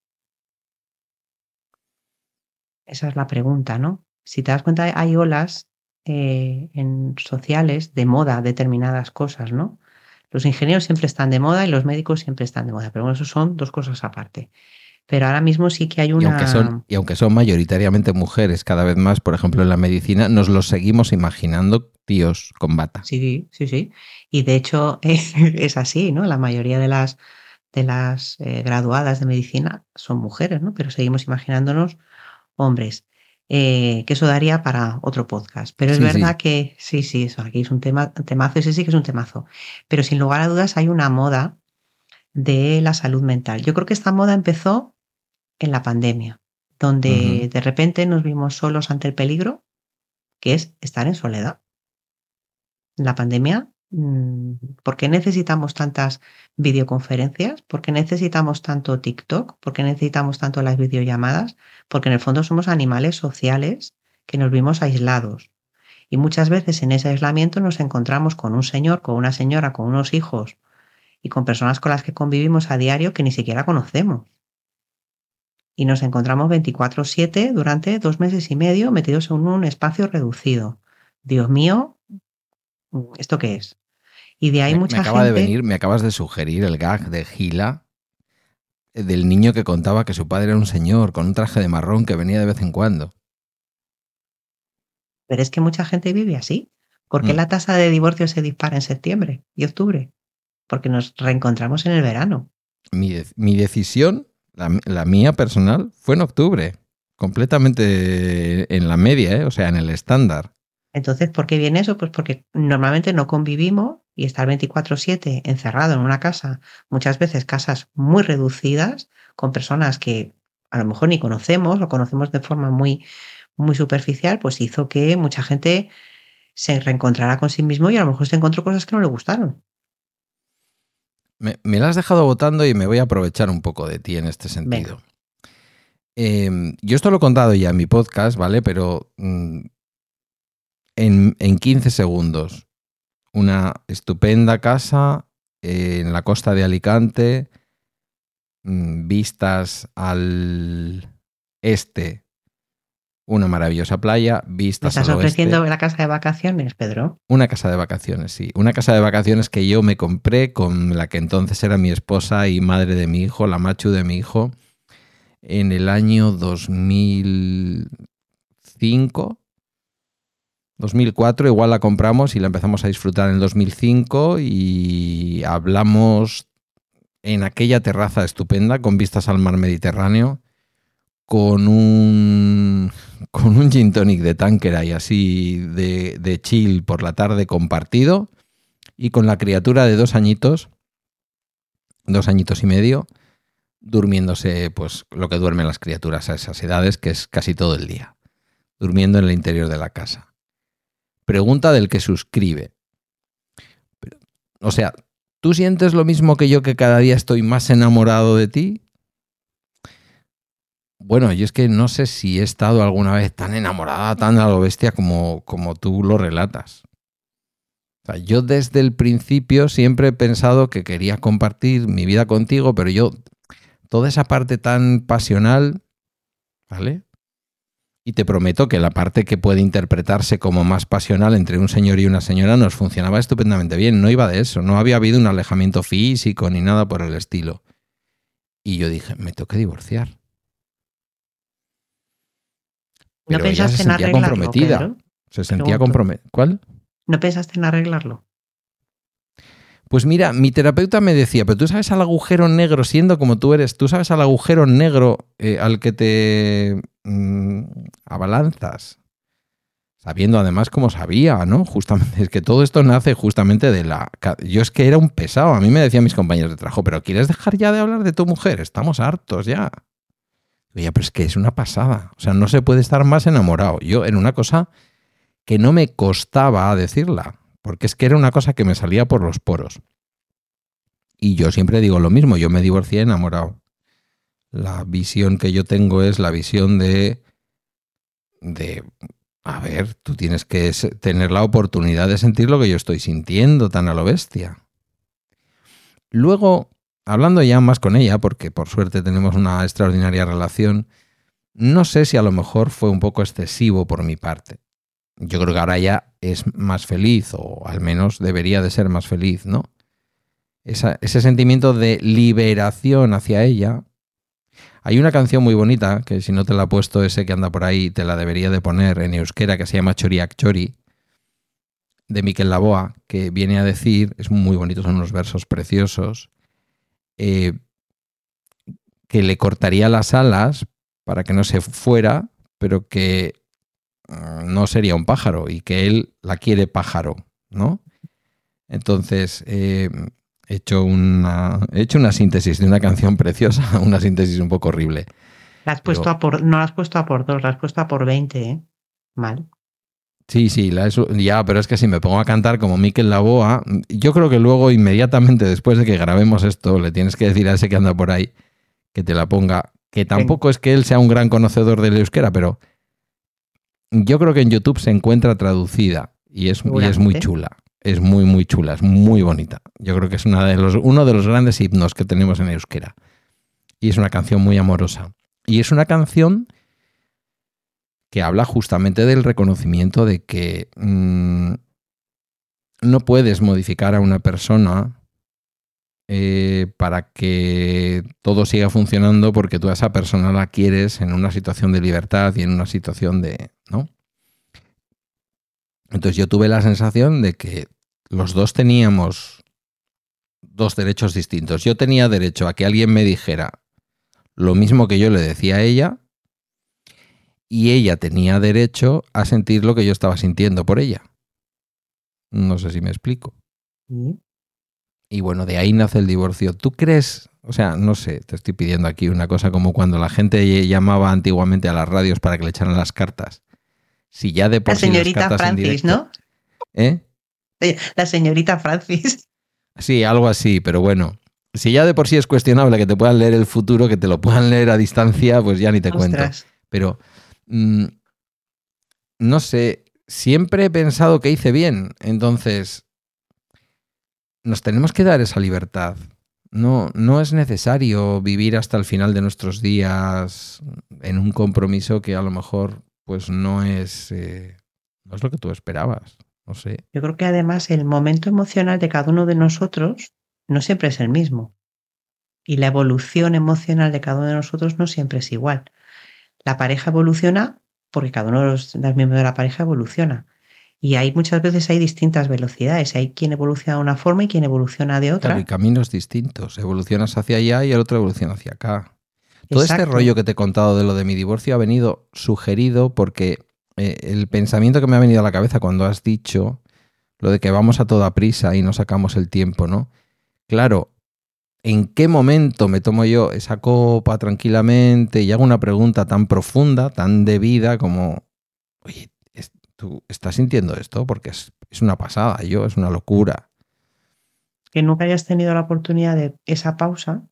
Esa es la pregunta, ¿no? Si te das cuenta, hay olas eh, en sociales de moda determinadas cosas, ¿no? Los ingenieros siempre están de moda y los médicos siempre están de moda, pero bueno, eso son dos cosas aparte. Pero ahora mismo sí que hay una... Y aunque son, y aunque son mayoritariamente mujeres cada vez más, por ejemplo, en la medicina, nos los seguimos imaginando tíos con bata. Sí, sí, sí. Y de hecho eh, es así, ¿no? La mayoría de las, de las eh, graduadas de medicina son mujeres, ¿no? Pero seguimos imaginándonos hombres. Eh, que eso daría para otro podcast. Pero es sí, verdad sí. que sí, sí, eso aquí es un tema, temazo, ese sí que es un temazo. Pero sin lugar a dudas hay una moda de la salud mental. Yo creo que esta moda empezó en la pandemia, donde uh-huh. de repente nos vimos solos ante el peligro, que es estar en soledad. En la pandemia, ¿por qué necesitamos tantas videoconferencias? ¿Por qué necesitamos tanto TikTok? ¿Por qué necesitamos tanto las videollamadas? Porque en el fondo somos animales sociales que nos vimos aislados. Y muchas veces en ese aislamiento nos encontramos con un señor, con una señora, con unos hijos y con personas con las que convivimos a diario que ni siquiera conocemos. Y nos encontramos veinticuatro siete durante dos meses y medio metidos en un espacio reducido. Dios mío, ¿esto qué es? Y de ahí me, mucha me acaba gente... de venir, me acabas de sugerir el gag de Gila, del niño que contaba que su padre era un señor con un traje de marrón que venía de vez en cuando. Pero es que mucha gente vive así. ¿Por qué mm. la tasa de divorcio se dispara en septiembre y octubre? Porque nos reencontramos en el verano. Mi, de, mi decisión, la, la mía personal, fue en octubre. Completamente en la media, ¿eh? O sea, en el estándar. Entonces, ¿por qué viene eso? Pues porque normalmente no convivimos y estar veinticuatro siete encerrado en una casa, muchas veces casas muy reducidas, con personas que a lo mejor ni conocemos o conocemos de forma muy, muy superficial, pues hizo que mucha gente se reencontrara con sí mismo y a lo mejor se encontró cosas que no le gustaron. Me, me la has dejado votando y me voy a aprovechar un poco de ti en este sentido. Eh, yo esto lo he contado ya en mi podcast, ¿vale? Pero mmm, en, en quince segundos. Una estupenda casa eh, en la costa de Alicante, mmm, vistas al este, una maravillosa playa, ¿Me vistas estás al oeste. ofreciendo la casa de vacaciones, Pedro? Una casa de vacaciones, sí. Una casa de vacaciones que yo me compré con la que entonces era mi esposa y madre de mi hijo, la machu de mi hijo, en el año dos mil cinco. dos mil cuatro igual la compramos y la empezamos a disfrutar en el dos mil cinco y hablamos en aquella terraza estupenda con vistas al mar Mediterráneo con un con un gin tonic de Tanqueray y así de, de chill por la tarde compartido y con la criatura de dos añitos, dos añitos y medio, durmiéndose pues lo que duermen las criaturas a esas edades, que es casi todo el día, durmiendo en el interior de la casa. Pregunta del que suscribe. Pero, o sea, ¿tú sientes lo mismo que yo, que cada día estoy más enamorado de ti? Bueno, yo es que no sé si he estado alguna vez tan enamorada, tan a lo bestia como, como tú lo relatas. O sea, yo desde el principio siempre he pensado que quería compartir mi vida contigo, pero yo, toda esa parte tan pasional, ¿vale? Y te prometo que la parte que puede interpretarse como más pasional entre un señor y una señora nos funcionaba estupendamente bien. No iba de eso, no había habido un alejamiento físico ni nada por el estilo. Y yo dije, me tengo que divorciar. Pero ¿No ella se pensaste en sentía arreglarlo, comprometida. Pedro? Se sentía Pregunto. comprometida. ¿Cuál? ¿No pensaste en arreglarlo? Pues mira, mi terapeuta me decía, pero tú sabes al agujero negro, siendo como tú eres, tú sabes al agujero negro eh, al que te mmm, abalanzas, sabiendo además cómo sabía, ¿no? Justamente, es que todo esto nace justamente de la... Yo es que era un pesado, a mí me decían mis compañeros de trabajo, pero ¿quieres dejar ya de hablar de tu mujer? Estamos hartos ya. Oye, pero es que es una pasada, o sea, no se puede estar más enamorado. Yo en una cosa que no me costaba decirla, porque es que era una cosa que me salía por los poros. Y yo siempre digo lo mismo, yo me divorcié enamorado. La visión que yo tengo es la visión de, de, a ver, tú tienes que tener la oportunidad de sentir lo que yo estoy sintiendo tan a lo bestia. Luego, hablando ya más con ella, porque por suerte tenemos una extraordinaria relación, no sé si a lo mejor fue un poco excesivo por mi parte. Yo creo que ahora ya es más feliz, o al menos debería de ser más feliz, ¿no? Esa, ese sentimiento de liberación hacia ella. Hay una canción muy bonita, que si no te la he puesto, ese que anda por ahí, te la debería de poner en euskera, que se llama Txoriak Txori, de Mikel Laboa, que viene a decir, es muy bonito, son unos versos preciosos, eh, que le cortaría las alas para que no se fuera, pero que no sería un pájaro y que él la quiere pájaro, ¿no? Entonces, eh, he hecho una, he hecho una síntesis de una canción preciosa, una síntesis un poco horrible. La has puesto Pero, a por, no la has puesto a por dos, la has puesto a por veinte, ¿eh? Mal. Sí, sí, la he, ya, pero es que si me pongo a cantar como Mikel Laboa, yo creo que luego, inmediatamente después de que grabemos esto, le tienes que decir a ese que anda por ahí que te la ponga, que tampoco Ven. Es que él sea un gran conocedor del euskera, pero yo creo que en YouTube se encuentra traducida y es, y es muy chula. Es muy, muy chula, es muy bonita. Yo creo que es una de los, uno de los grandes himnos que tenemos en euskera. Y es una canción muy amorosa. Y es una canción que habla justamente del reconocimiento de que mmm, no puedes modificar a una persona eh, para que todo siga funcionando, porque tú a esa persona la quieres en una situación de libertad y en una situación de... ¿no? Entonces yo tuve la sensación de que los dos teníamos dos derechos distintos. Yo tenía derecho a que alguien me dijera lo mismo que yo le decía a ella, y ella tenía derecho a sentir lo que yo estaba sintiendo por ella. No sé si me explico. ¿Mm? Y bueno, de ahí nace el divorcio. ¿Tú crees? O sea, no sé, te estoy pidiendo aquí una cosa como cuando la gente llamaba antiguamente a las radios para que le echaran las cartas. Si ya de por la sí señorita las cartas Francis, en directo, ¿no? ¿Eh? La señorita Francis. Sí, algo así, pero bueno. Si ya de por sí es cuestionable que te puedan leer el futuro, que te lo puedan leer a distancia, pues ya ni te Ostras. cuento. Pero, mmm, no sé, siempre he pensado que hice bien. Entonces, nos tenemos que dar esa libertad. No, no es necesario vivir hasta el final de nuestros días en un compromiso que a lo mejor pues no es, eh, no es lo que tú esperabas. No sé. Yo creo que además el momento emocional de cada uno de nosotros no siempre es el mismo. Y la evolución emocional de cada uno de nosotros no siempre es igual. La pareja evoluciona porque cada uno de los, de los miembros de la pareja evoluciona. Y hay muchas veces hay distintas velocidades. Hay quien evoluciona de una forma y quien evoluciona de otra. Claro, y caminos distintos. Evolucionas hacia allá y el otro evoluciona hacia acá. Todo Exacto. este rollo que te he contado de lo de mi divorcio ha venido sugerido porque eh, el pensamiento que me ha venido a la cabeza cuando has dicho lo de que vamos a toda prisa y no sacamos el tiempo, ¿no? Claro, ¿en qué momento me tomo yo esa copa tranquilamente y hago una pregunta tan profunda, tan debida como, oye, ¿tú estás sintiendo esto? Porque es, es una pasada, yo, es una locura. Que nunca hayas tenido la oportunidad de esa pausa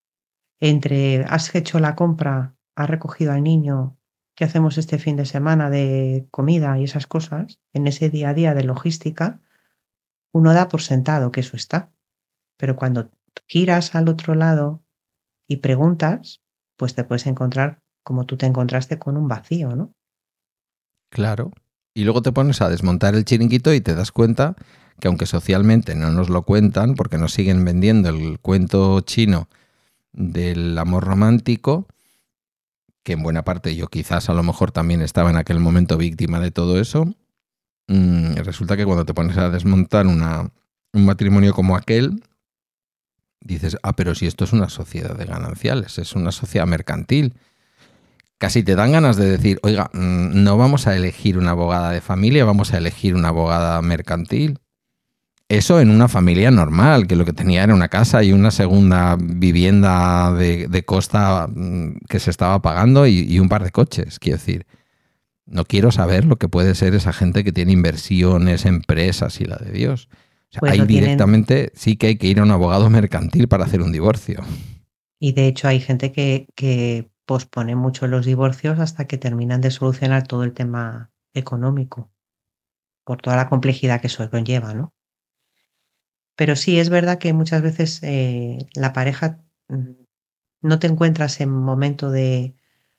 entre has hecho la compra, has recogido al niño, ¿qué hacemos este fin de semana de comida y esas cosas? En ese día a día de logística, uno da por sentado que eso está. Pero cuando giras al otro lado y preguntas, pues te puedes encontrar como tú te encontraste con un vacío, ¿no? Claro. Y luego te pones a desmontar el chiringuito y te das cuenta que aunque socialmente no nos lo cuentan, porque nos siguen vendiendo el cuento chino del amor romántico, que en buena parte yo quizás a lo mejor también estaba en aquel momento víctima de todo eso, mmm, resulta que cuando te pones a desmontar una, un matrimonio como aquel, dices, ah, pero si esto es una sociedad de gananciales, es una sociedad mercantil. Casi te dan ganas de decir, oiga, no vamos a elegir una abogada de familia, vamos a elegir una abogada mercantil. Eso en una familia normal, que lo que tenía era una casa y una segunda vivienda de, de costa que se estaba pagando y, y un par de coches. Quiero decir, no quiero saber lo que puede ser esa gente que tiene inversiones, empresas y la de Dios. O sea, Pues ahí lo tienen- directamente sí que hay que ir a un abogado mercantil para hacer un divorcio. Y de hecho hay gente que, que pospone mucho los divorcios hasta que terminan de solucionar todo el tema económico, por toda la complejidad que eso conlleva, ¿no? Pero sí, es verdad que muchas veces eh, la pareja mm, no te encuentras en momento de,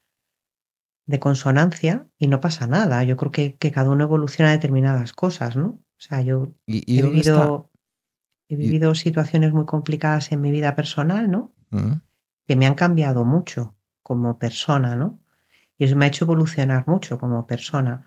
de consonancia y no pasa nada. Yo creo que, que cada uno evoluciona determinadas cosas, ¿no? O sea, yo ¿Y, y he dónde está? vivido, he Y- vivido situaciones muy complicadas en mi vida personal, ¿no? ¿Mm? Que me han cambiado mucho como persona, ¿no? Y eso me ha hecho evolucionar mucho como persona.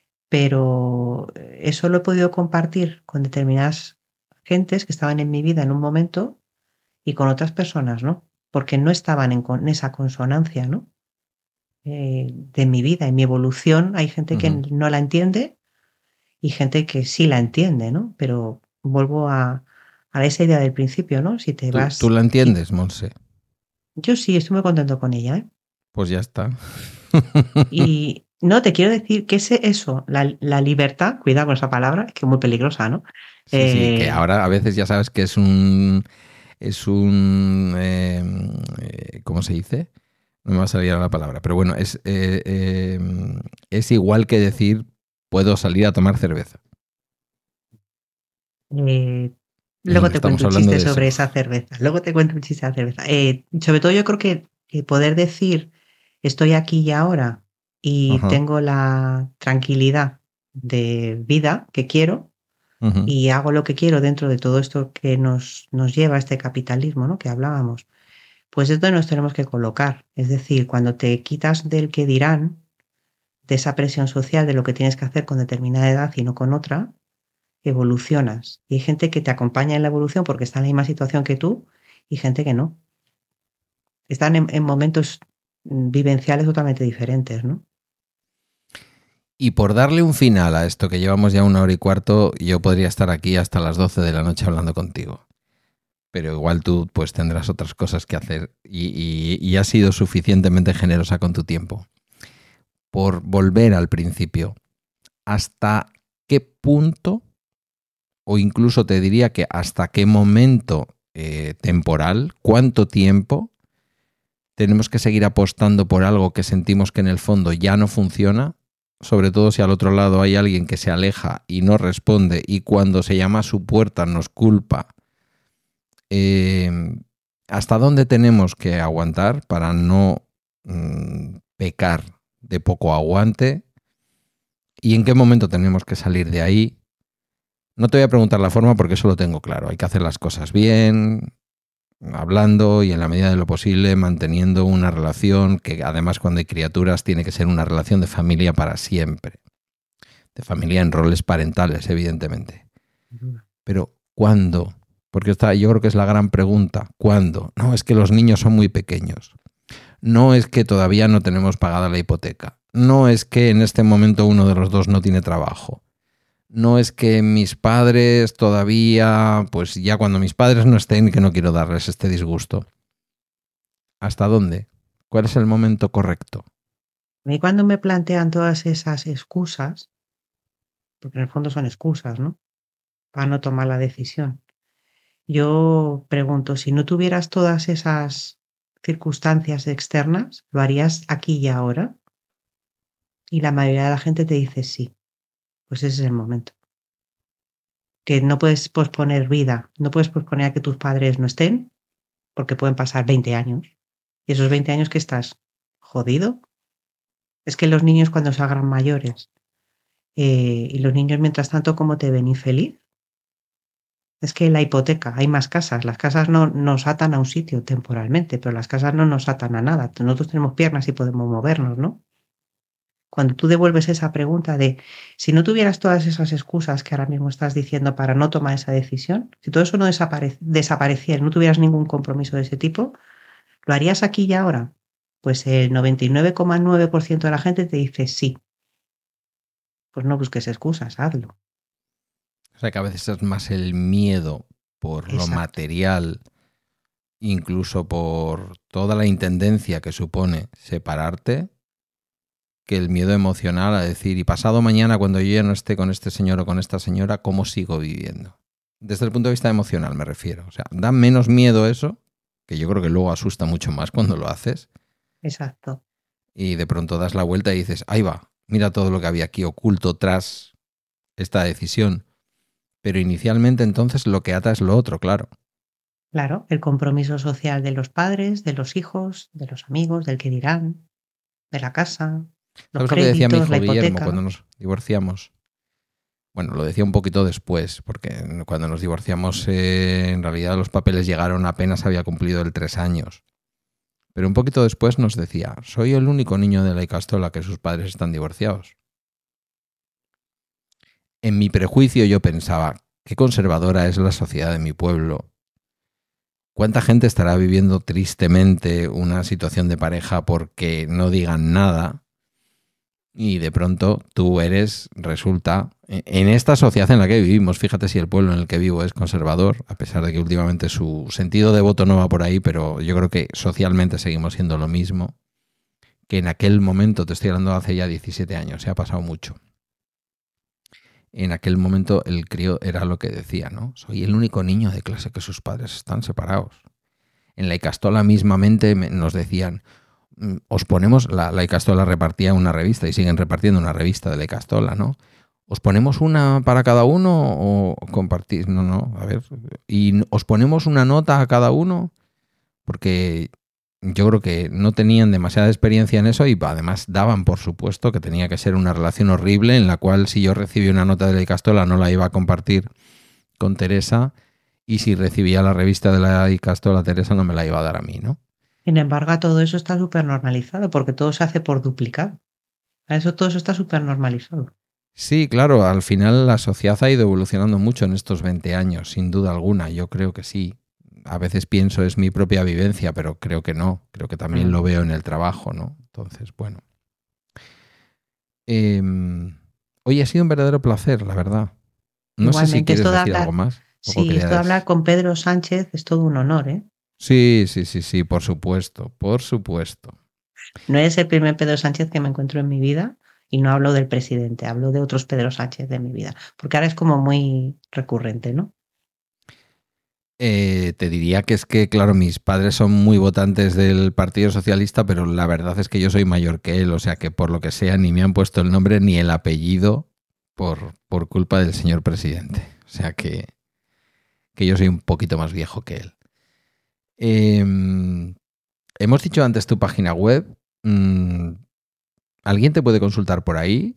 Pero eh, eso lo he podido compartir con determinadas gentes que estaban en mi vida en un momento y con otras personas, ¿no? Porque no estaban en, con- en esa consonancia, ¿no? Eh, de mi vida, en mi evolución, hay gente que Ujú. no la entiende y gente que sí la entiende, ¿no? Pero vuelvo a, a esa idea del principio, ¿no? Si te ¿Tú, vas... tú la qui- entiendes, Monse? Yo sí, estoy muy contento con ella, ¿eh? Pues ya está. Y no, te quiero decir que ese, eso, la, la libertad, cuidado con esa palabra, que es muy peligrosa, ¿no? Sí, sí, que Eh, ahora a veces ya sabes que es un... Es un... eh, eh, ¿cómo se dice? No me va a salir ahora la palabra, pero bueno, es, eh, eh, es igual que decir puedo salir a tomar cerveza. eh, luego Hombre, te estamos cuento un hablando chiste de eso. sobre esa cerveza. Luego te cuento un chiste de la cerveza. Eh, sobre todo yo creo que, que poder decir estoy aquí y ahora y Ajá, tengo la tranquilidad de vida que quiero ujú. y hago lo que quiero dentro de todo esto que nos, nos lleva a este capitalismo, ¿no? Que hablábamos. Pues es donde nos tenemos que colocar. Es decir, cuando te quitas del que dirán, de esa presión social de lo que tienes que hacer con determinada edad y no con otra, evolucionas. Y hay gente que te acompaña en la evolución porque está en la misma situación que tú y gente que no. Están en, en momentos mm, vivenciales totalmente diferentes, ¿no? Y por darle un final a esto que llevamos ya una hora y cuarto, yo podría estar aquí hasta las doce de la noche hablando contigo. Pero igual tú pues tendrás otras cosas que hacer y, y, y has sido suficientemente generosa con tu tiempo. Por volver al principio, ¿hasta qué punto, o incluso te diría que hasta qué momento eh, temporal, cuánto tiempo tenemos que seguir apostando por algo que sentimos que en el fondo ya no funciona? Sobre todo si al otro lado hay alguien que se aleja y no responde y cuando se llama a su puerta nos culpa. Eh, ¿Hasta dónde tenemos que aguantar para no mmm, pecar de poco aguante ¿Y en qué momento tenemos que salir de ahí? No te voy a preguntar la forma porque eso lo tengo claro. Hay que hacer las cosas bien, hablando y en la medida de lo posible manteniendo una relación que además cuando hay criaturas tiene que ser una relación de familia para siempre. De familia en roles parentales, evidentemente. Pero ¿cuándo? Porque esta, yo creo que es la gran pregunta. ¿Cuándo? No, es que los niños son muy pequeños. No es que todavía no tenemos pagada la hipoteca. No es que en este momento uno de los dos no tiene trabajo. No es que mis padres todavía, pues ya cuando mis padres no estén, que no quiero darles este disgusto. ¿Hasta dónde? ¿Cuál es el momento correcto? A mí cuando me plantean todas esas excusas, porque en el fondo son excusas, ¿no? Para no tomar la decisión. Yo pregunto, si no tuvieras todas esas circunstancias externas, ¿lo harías aquí y ahora? Y la mayoría de la gente te dice sí. Pues ese es el momento. Que no puedes posponer vida, no puedes posponer a que tus padres no estén, porque pueden pasar veinte años. Y esos veinte años que estás jodido. Es que los niños cuando se hagan mayores, eh, y los niños mientras tanto, ¿cómo te ven? ¿Infeliz? Es que la hipoteca, hay más casas. Las casas no nos atan a un sitio temporalmente, pero las casas no nos atan a nada. Nosotros tenemos piernas y podemos movernos, ¿no? Cuando tú devuelves esa pregunta de si no tuvieras todas esas excusas que ahora mismo estás diciendo para no tomar esa decisión, si todo eso no desapare- desapareciera, no tuvieras ningún compromiso de ese tipo, ¿lo harías aquí y ahora? Pues el noventa y nueve coma nueve por ciento de la gente te dice sí. Pues no busques excusas, hazlo. O sea que a veces es más el miedo por lo Exacto. material, incluso por toda la intendencia que supone separarte, que el miedo emocional a decir, y pasado mañana cuando yo ya no esté con este señor o con esta señora, ¿cómo sigo viviendo? Desde el punto de vista emocional me refiero. O sea, da menos miedo eso, que yo creo que luego asusta mucho más cuando lo haces, Exacto. y de pronto das la vuelta y dices, ahí va, mira todo lo que había aquí oculto tras esta decisión. Pero inicialmente entonces lo que ata es lo otro, claro. Claro, el compromiso social de los padres, de los hijos, de los amigos, del que dirán, de la casa, los ¿Sabes lo que decía mi créditos, la hijo Guillermo hipoteca. cuando nos divorciamos? Bueno, lo decía un poquito después, porque cuando nos divorciamos eh, en realidad los papeles llegaron apenas había cumplido el tres años. Pero un poquito después nos decía, soy el único niño de la Icastola que sus padres están divorciados. En mi prejuicio yo pensaba, qué conservadora es la sociedad de mi pueblo. ¿Cuánta gente estará viviendo tristemente una situación de pareja porque no digan nada? Y de pronto tú eres, resulta, en esta sociedad en la que vivimos, fíjate si el pueblo en el que vivo es conservador, a pesar de que últimamente su sentido de voto no va por ahí, pero yo creo que socialmente seguimos siendo lo mismo, que en aquel momento, te estoy hablando hace ya diecisiete años, se ha pasado mucho. En aquel momento el crío era lo que decía, ¿no? Soy el único niño de clase que sus padres están separados. En la Icastola mismamente nos decían, os ponemos, la, la Icastola repartía una revista y siguen repartiendo una revista de la Icastola, ¿no? ¿Os ponemos una para cada uno o compartís? No, no, a ver. ¿Y os ponemos una nota a cada uno? Porque yo creo que no tenían demasiada experiencia en eso y además daban por supuesto que tenía que ser una relación horrible en la cual si yo recibí una nota de la Icastola no la iba a compartir con Teresa y si recibía la revista de la Icastola Teresa no me la iba a dar a mí, ¿no? Sin embargo, todo eso está súper normalizado porque todo se hace por duplicado. A eso todo eso está súper normalizado. Sí, claro, al final la sociedad ha ido evolucionando mucho en estos veinte años, sin duda alguna, yo creo que sí. A veces pienso es mi propia vivencia, pero creo que no, creo que también Mm. lo veo en el trabajo, ¿no? Entonces, bueno. Eh, oye, ha sido un verdadero placer, la verdad. No Igualmente, sé si quieres esto de decir hablar, algo más. sí, esto de hablar con Pedro Sánchez es todo un honor, ¿eh? Sí, sí, sí, sí, por supuesto, por supuesto. No es el primer Pedro Sánchez que me encuentro en mi vida y no hablo del presidente, hablo de otros Pedro Sánchez de mi vida, porque ahora es como muy recurrente, ¿no? Eh, te diría que es que, claro, mis padres son muy votantes del Partido Socialista, pero la verdad es que yo soy mayor que él, o sea que por lo que sea ni me han puesto el nombre ni el apellido por, por culpa del señor presidente. O sea que, que yo soy un poquito más viejo que él. Eh, hemos dicho antes tu página web. ¿Alguien te puede consultar por ahí?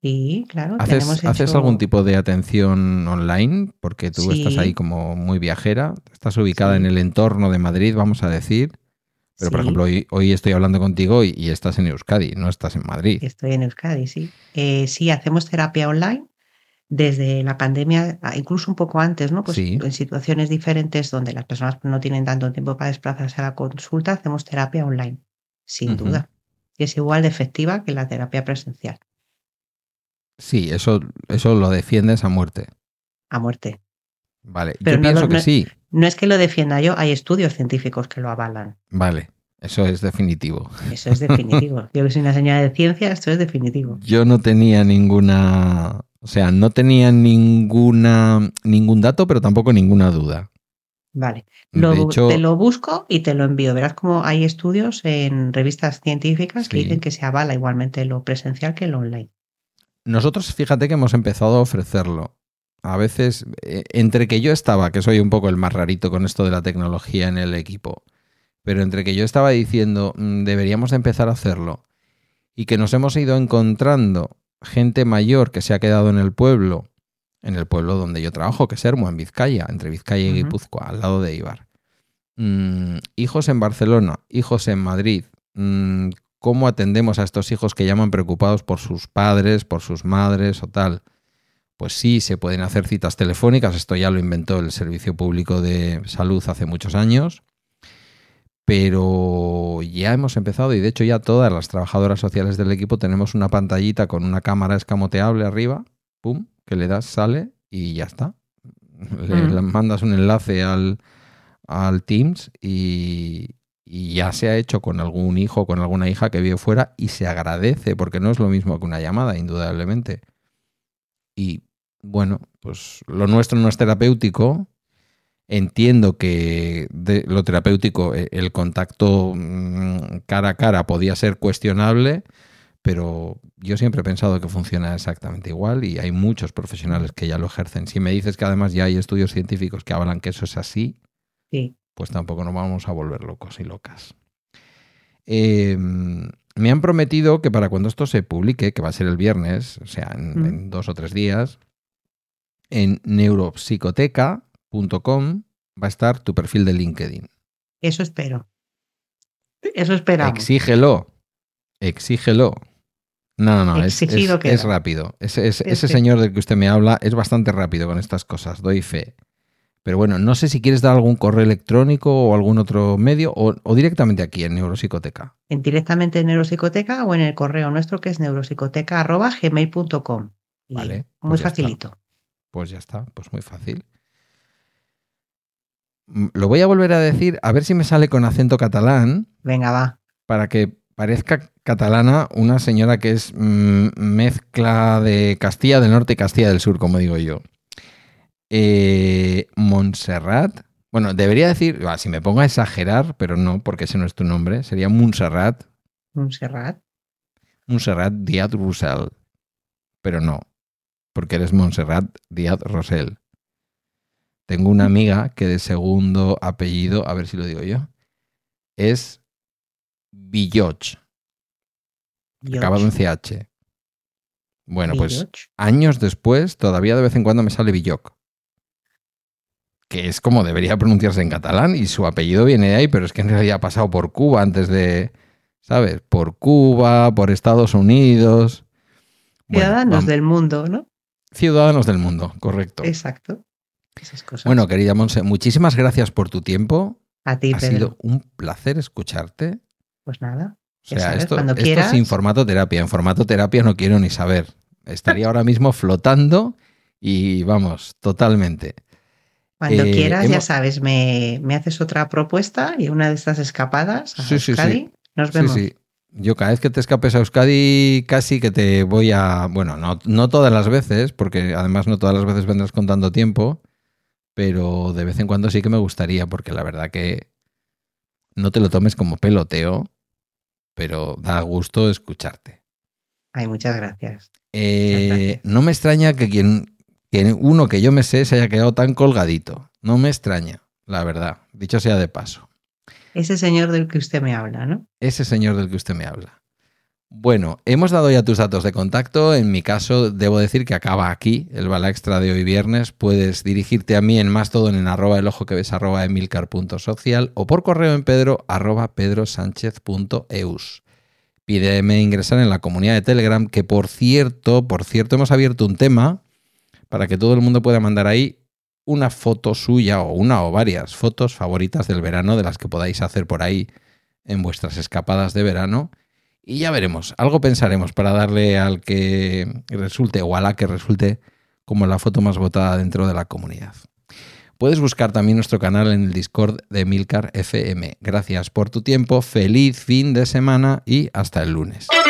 Sí, claro, ¿Haces, tenemos ¿Haces hecho... algún tipo de atención online? Porque tú estás ahí Sí, como muy viajera, estás ubicada en sí, el entorno de Madrid, vamos a decir, pero por ejemplo sí. hoy, hoy estoy hablando contigo y, y estás en Euskadi, no estás en Madrid. Estoy en Euskadi, sí. Eh, sí, hacemos terapia online desde la pandemia, ah, incluso un poco antes, ¿no? Pues Sí. en situaciones diferentes donde las personas no tienen tanto tiempo para desplazarse a la consulta, hacemos terapia online, sin Ujú. duda. Y es igual de efectiva que la terapia presencial, Sí, eso, eso lo defiendes a muerte. a muerte. Vale, Pero yo no, lo- pienso que no, sí. no es que lo defienda yo, hay estudios científicos que lo avalan. Vale, eso es definitivo. Eso es definitivo. Yo que soy una señora de ciencia, esto es definitivo. Yo no tenía ninguna, o sea, no tenía ninguna, ningún dato, pero tampoco ninguna duda. Vale, De lo, te hecho, lo busco y te lo envío. Verás como hay estudios en revistas científicas que dicen sí. que se avala igualmente lo presencial que lo online. Nosotros, fíjate que hemos empezado a ofrecerlo. A veces, eh, entre que yo estaba, que soy un poco el más rarito con esto de la tecnología en el equipo, pero entre que yo estaba diciendo, "Mm, deberíamos de empezar a hacerlo", y que nos hemos ido encontrando gente mayor que se ha quedado en el pueblo, en el pueblo donde yo trabajo, que es Ermua, en Vizcaya, entre Vizcaya y Ujú. Guipúzcoa, al lado de Eibar. Mm, hijos en Barcelona, hijos en Madrid. Mm, ¿cómo atendemos a estos hijos que llaman preocupados por sus padres, por sus madres o tal? Pues sí, se pueden hacer citas telefónicas, esto ya lo inventó el Servicio Público de Salud hace muchos años, pero ya hemos empezado y de hecho ya todas las trabajadoras sociales del equipo tenemos una pantallita con una cámara escamoteable arriba, pum, que le das, sale y ya está. Le, le Mm. mandas un enlace al, al Teams y, y ya se ha hecho con algún hijo o con alguna hija que vive fuera y se agradece porque no es lo mismo que una llamada, indudablemente. Y bueno, pues lo nuestro no es terapéutico. Entiendo que de lo terapéutico, eh, el contacto mm, cara a cara podía ser cuestionable, pero yo siempre he pensado que funciona exactamente igual y hay muchos profesionales que ya lo ejercen. Si me dices que además ya hay estudios científicos que avalan que eso es así, Sí. pues tampoco nos vamos a volver locos y locas. Eh, me han prometido que para cuando esto se publique, que va a ser el viernes, o sea, en, Mm. en dos o tres días, en neuropsicoteca punto com va a estar tu perfil de LinkedIn. Eso espero. Eso esperamos. Exígelo, exígelo. No, no, es, Exigido es, es queda. rápido. Ese, es- ese Este. señor del que usted me habla es bastante rápido con estas cosas, doy fe. Pero bueno, no sé si quieres dar algún correo electrónico o algún otro medio o, o directamente aquí en Neuropsicoteca. En directamente en Neuropsicoteca o en el correo nuestro que es neuropsicoteca arroba gmail punto com. Y Vale, muy pues ya está. facilito. Pues ya está, pues muy fácil. Mm, Lo voy a volver a decir, a ver si me sale con acento catalán, Venga, va. para que parezca catalana una señora que es mm, mezcla de Castilla del Norte y Castilla del Sur, como digo yo. Eh, Montserrat. Bueno, debería decir, bah, si me pongo a exagerar, pero no, porque ese no es tu nombre, sería Montserrat, Montserrat. Montserrat Díaz Roussel. Pero no, porque eres Montserrat Díaz Rosell. Tengo una amiga que de segundo apellido, a ver si lo digo yo, es Villoch, acabado en C H. Bueno, pues Villoch. años después, todavía de vez en cuando me sale Villoc, que es como debería pronunciarse en catalán y su apellido viene de ahí, pero es que en realidad ha pasado por Cuba antes de, ¿sabes? Por Cuba, por Estados Unidos. Bueno, Ciudadanos vamos. del mundo, ¿no? Ciudadanos del mundo, correcto. Exacto. Esas cosas. Bueno, querida Monse, muchísimas gracias por tu tiempo. A ti, Ha Pedro. sido un placer escucharte. Pues nada. O Ya sea, sabes, esto, cuando esto quieras. sin formato terapia. En formato terapia no quiero ni saber. Estaría ahora mismo flotando y vamos, totalmente. Cuando Eh, quieras, hemos- ya sabes, me, me haces otra propuesta y una de estas escapadas a Sí, sí, Euskadi. sí. Nos Sí, vemos. sí. Yo cada vez que te escapes a Euskadi casi que te voy a... Bueno, no, no todas las veces, porque además no todas las veces vendrás con tanto tiempo, pero de vez en cuando sí que me gustaría, porque la verdad que no te lo tomes como peloteo, pero da gusto escucharte. Ay, muchas gracias. Eh, Muchas gracias. no me extraña que, quien, que uno que yo me sé se haya quedado tan colgadito. No me extraña, la verdad. Dicho sea de paso. Ese señor del que usted me habla, ¿no? Ese señor del que usted me habla. Bueno, hemos dado ya tus datos de contacto. En mi caso, debo decir que acaba aquí el Bala Extra de hoy viernes. Puedes dirigirte a mí en Mastodon en arroba el ojo que ves arroba emilcar punto social o por correo en pedro arroba pedrosánchez punto eus. Pídeme ingresar en la comunidad de Telegram, que por cierto, por cierto, hemos abierto un tema para que todo el mundo pueda mandar ahí una foto suya o una o varias fotos favoritas del verano de las que podáis hacer por ahí en vuestras escapadas de verano. Y ya veremos, algo pensaremos para darle al que resulte o a la que resulte como la foto más votada dentro de la comunidad. Puedes buscar también nuestro canal en el Discord de Emilcar F M. Gracias por tu tiempo, feliz fin de semana y hasta el lunes.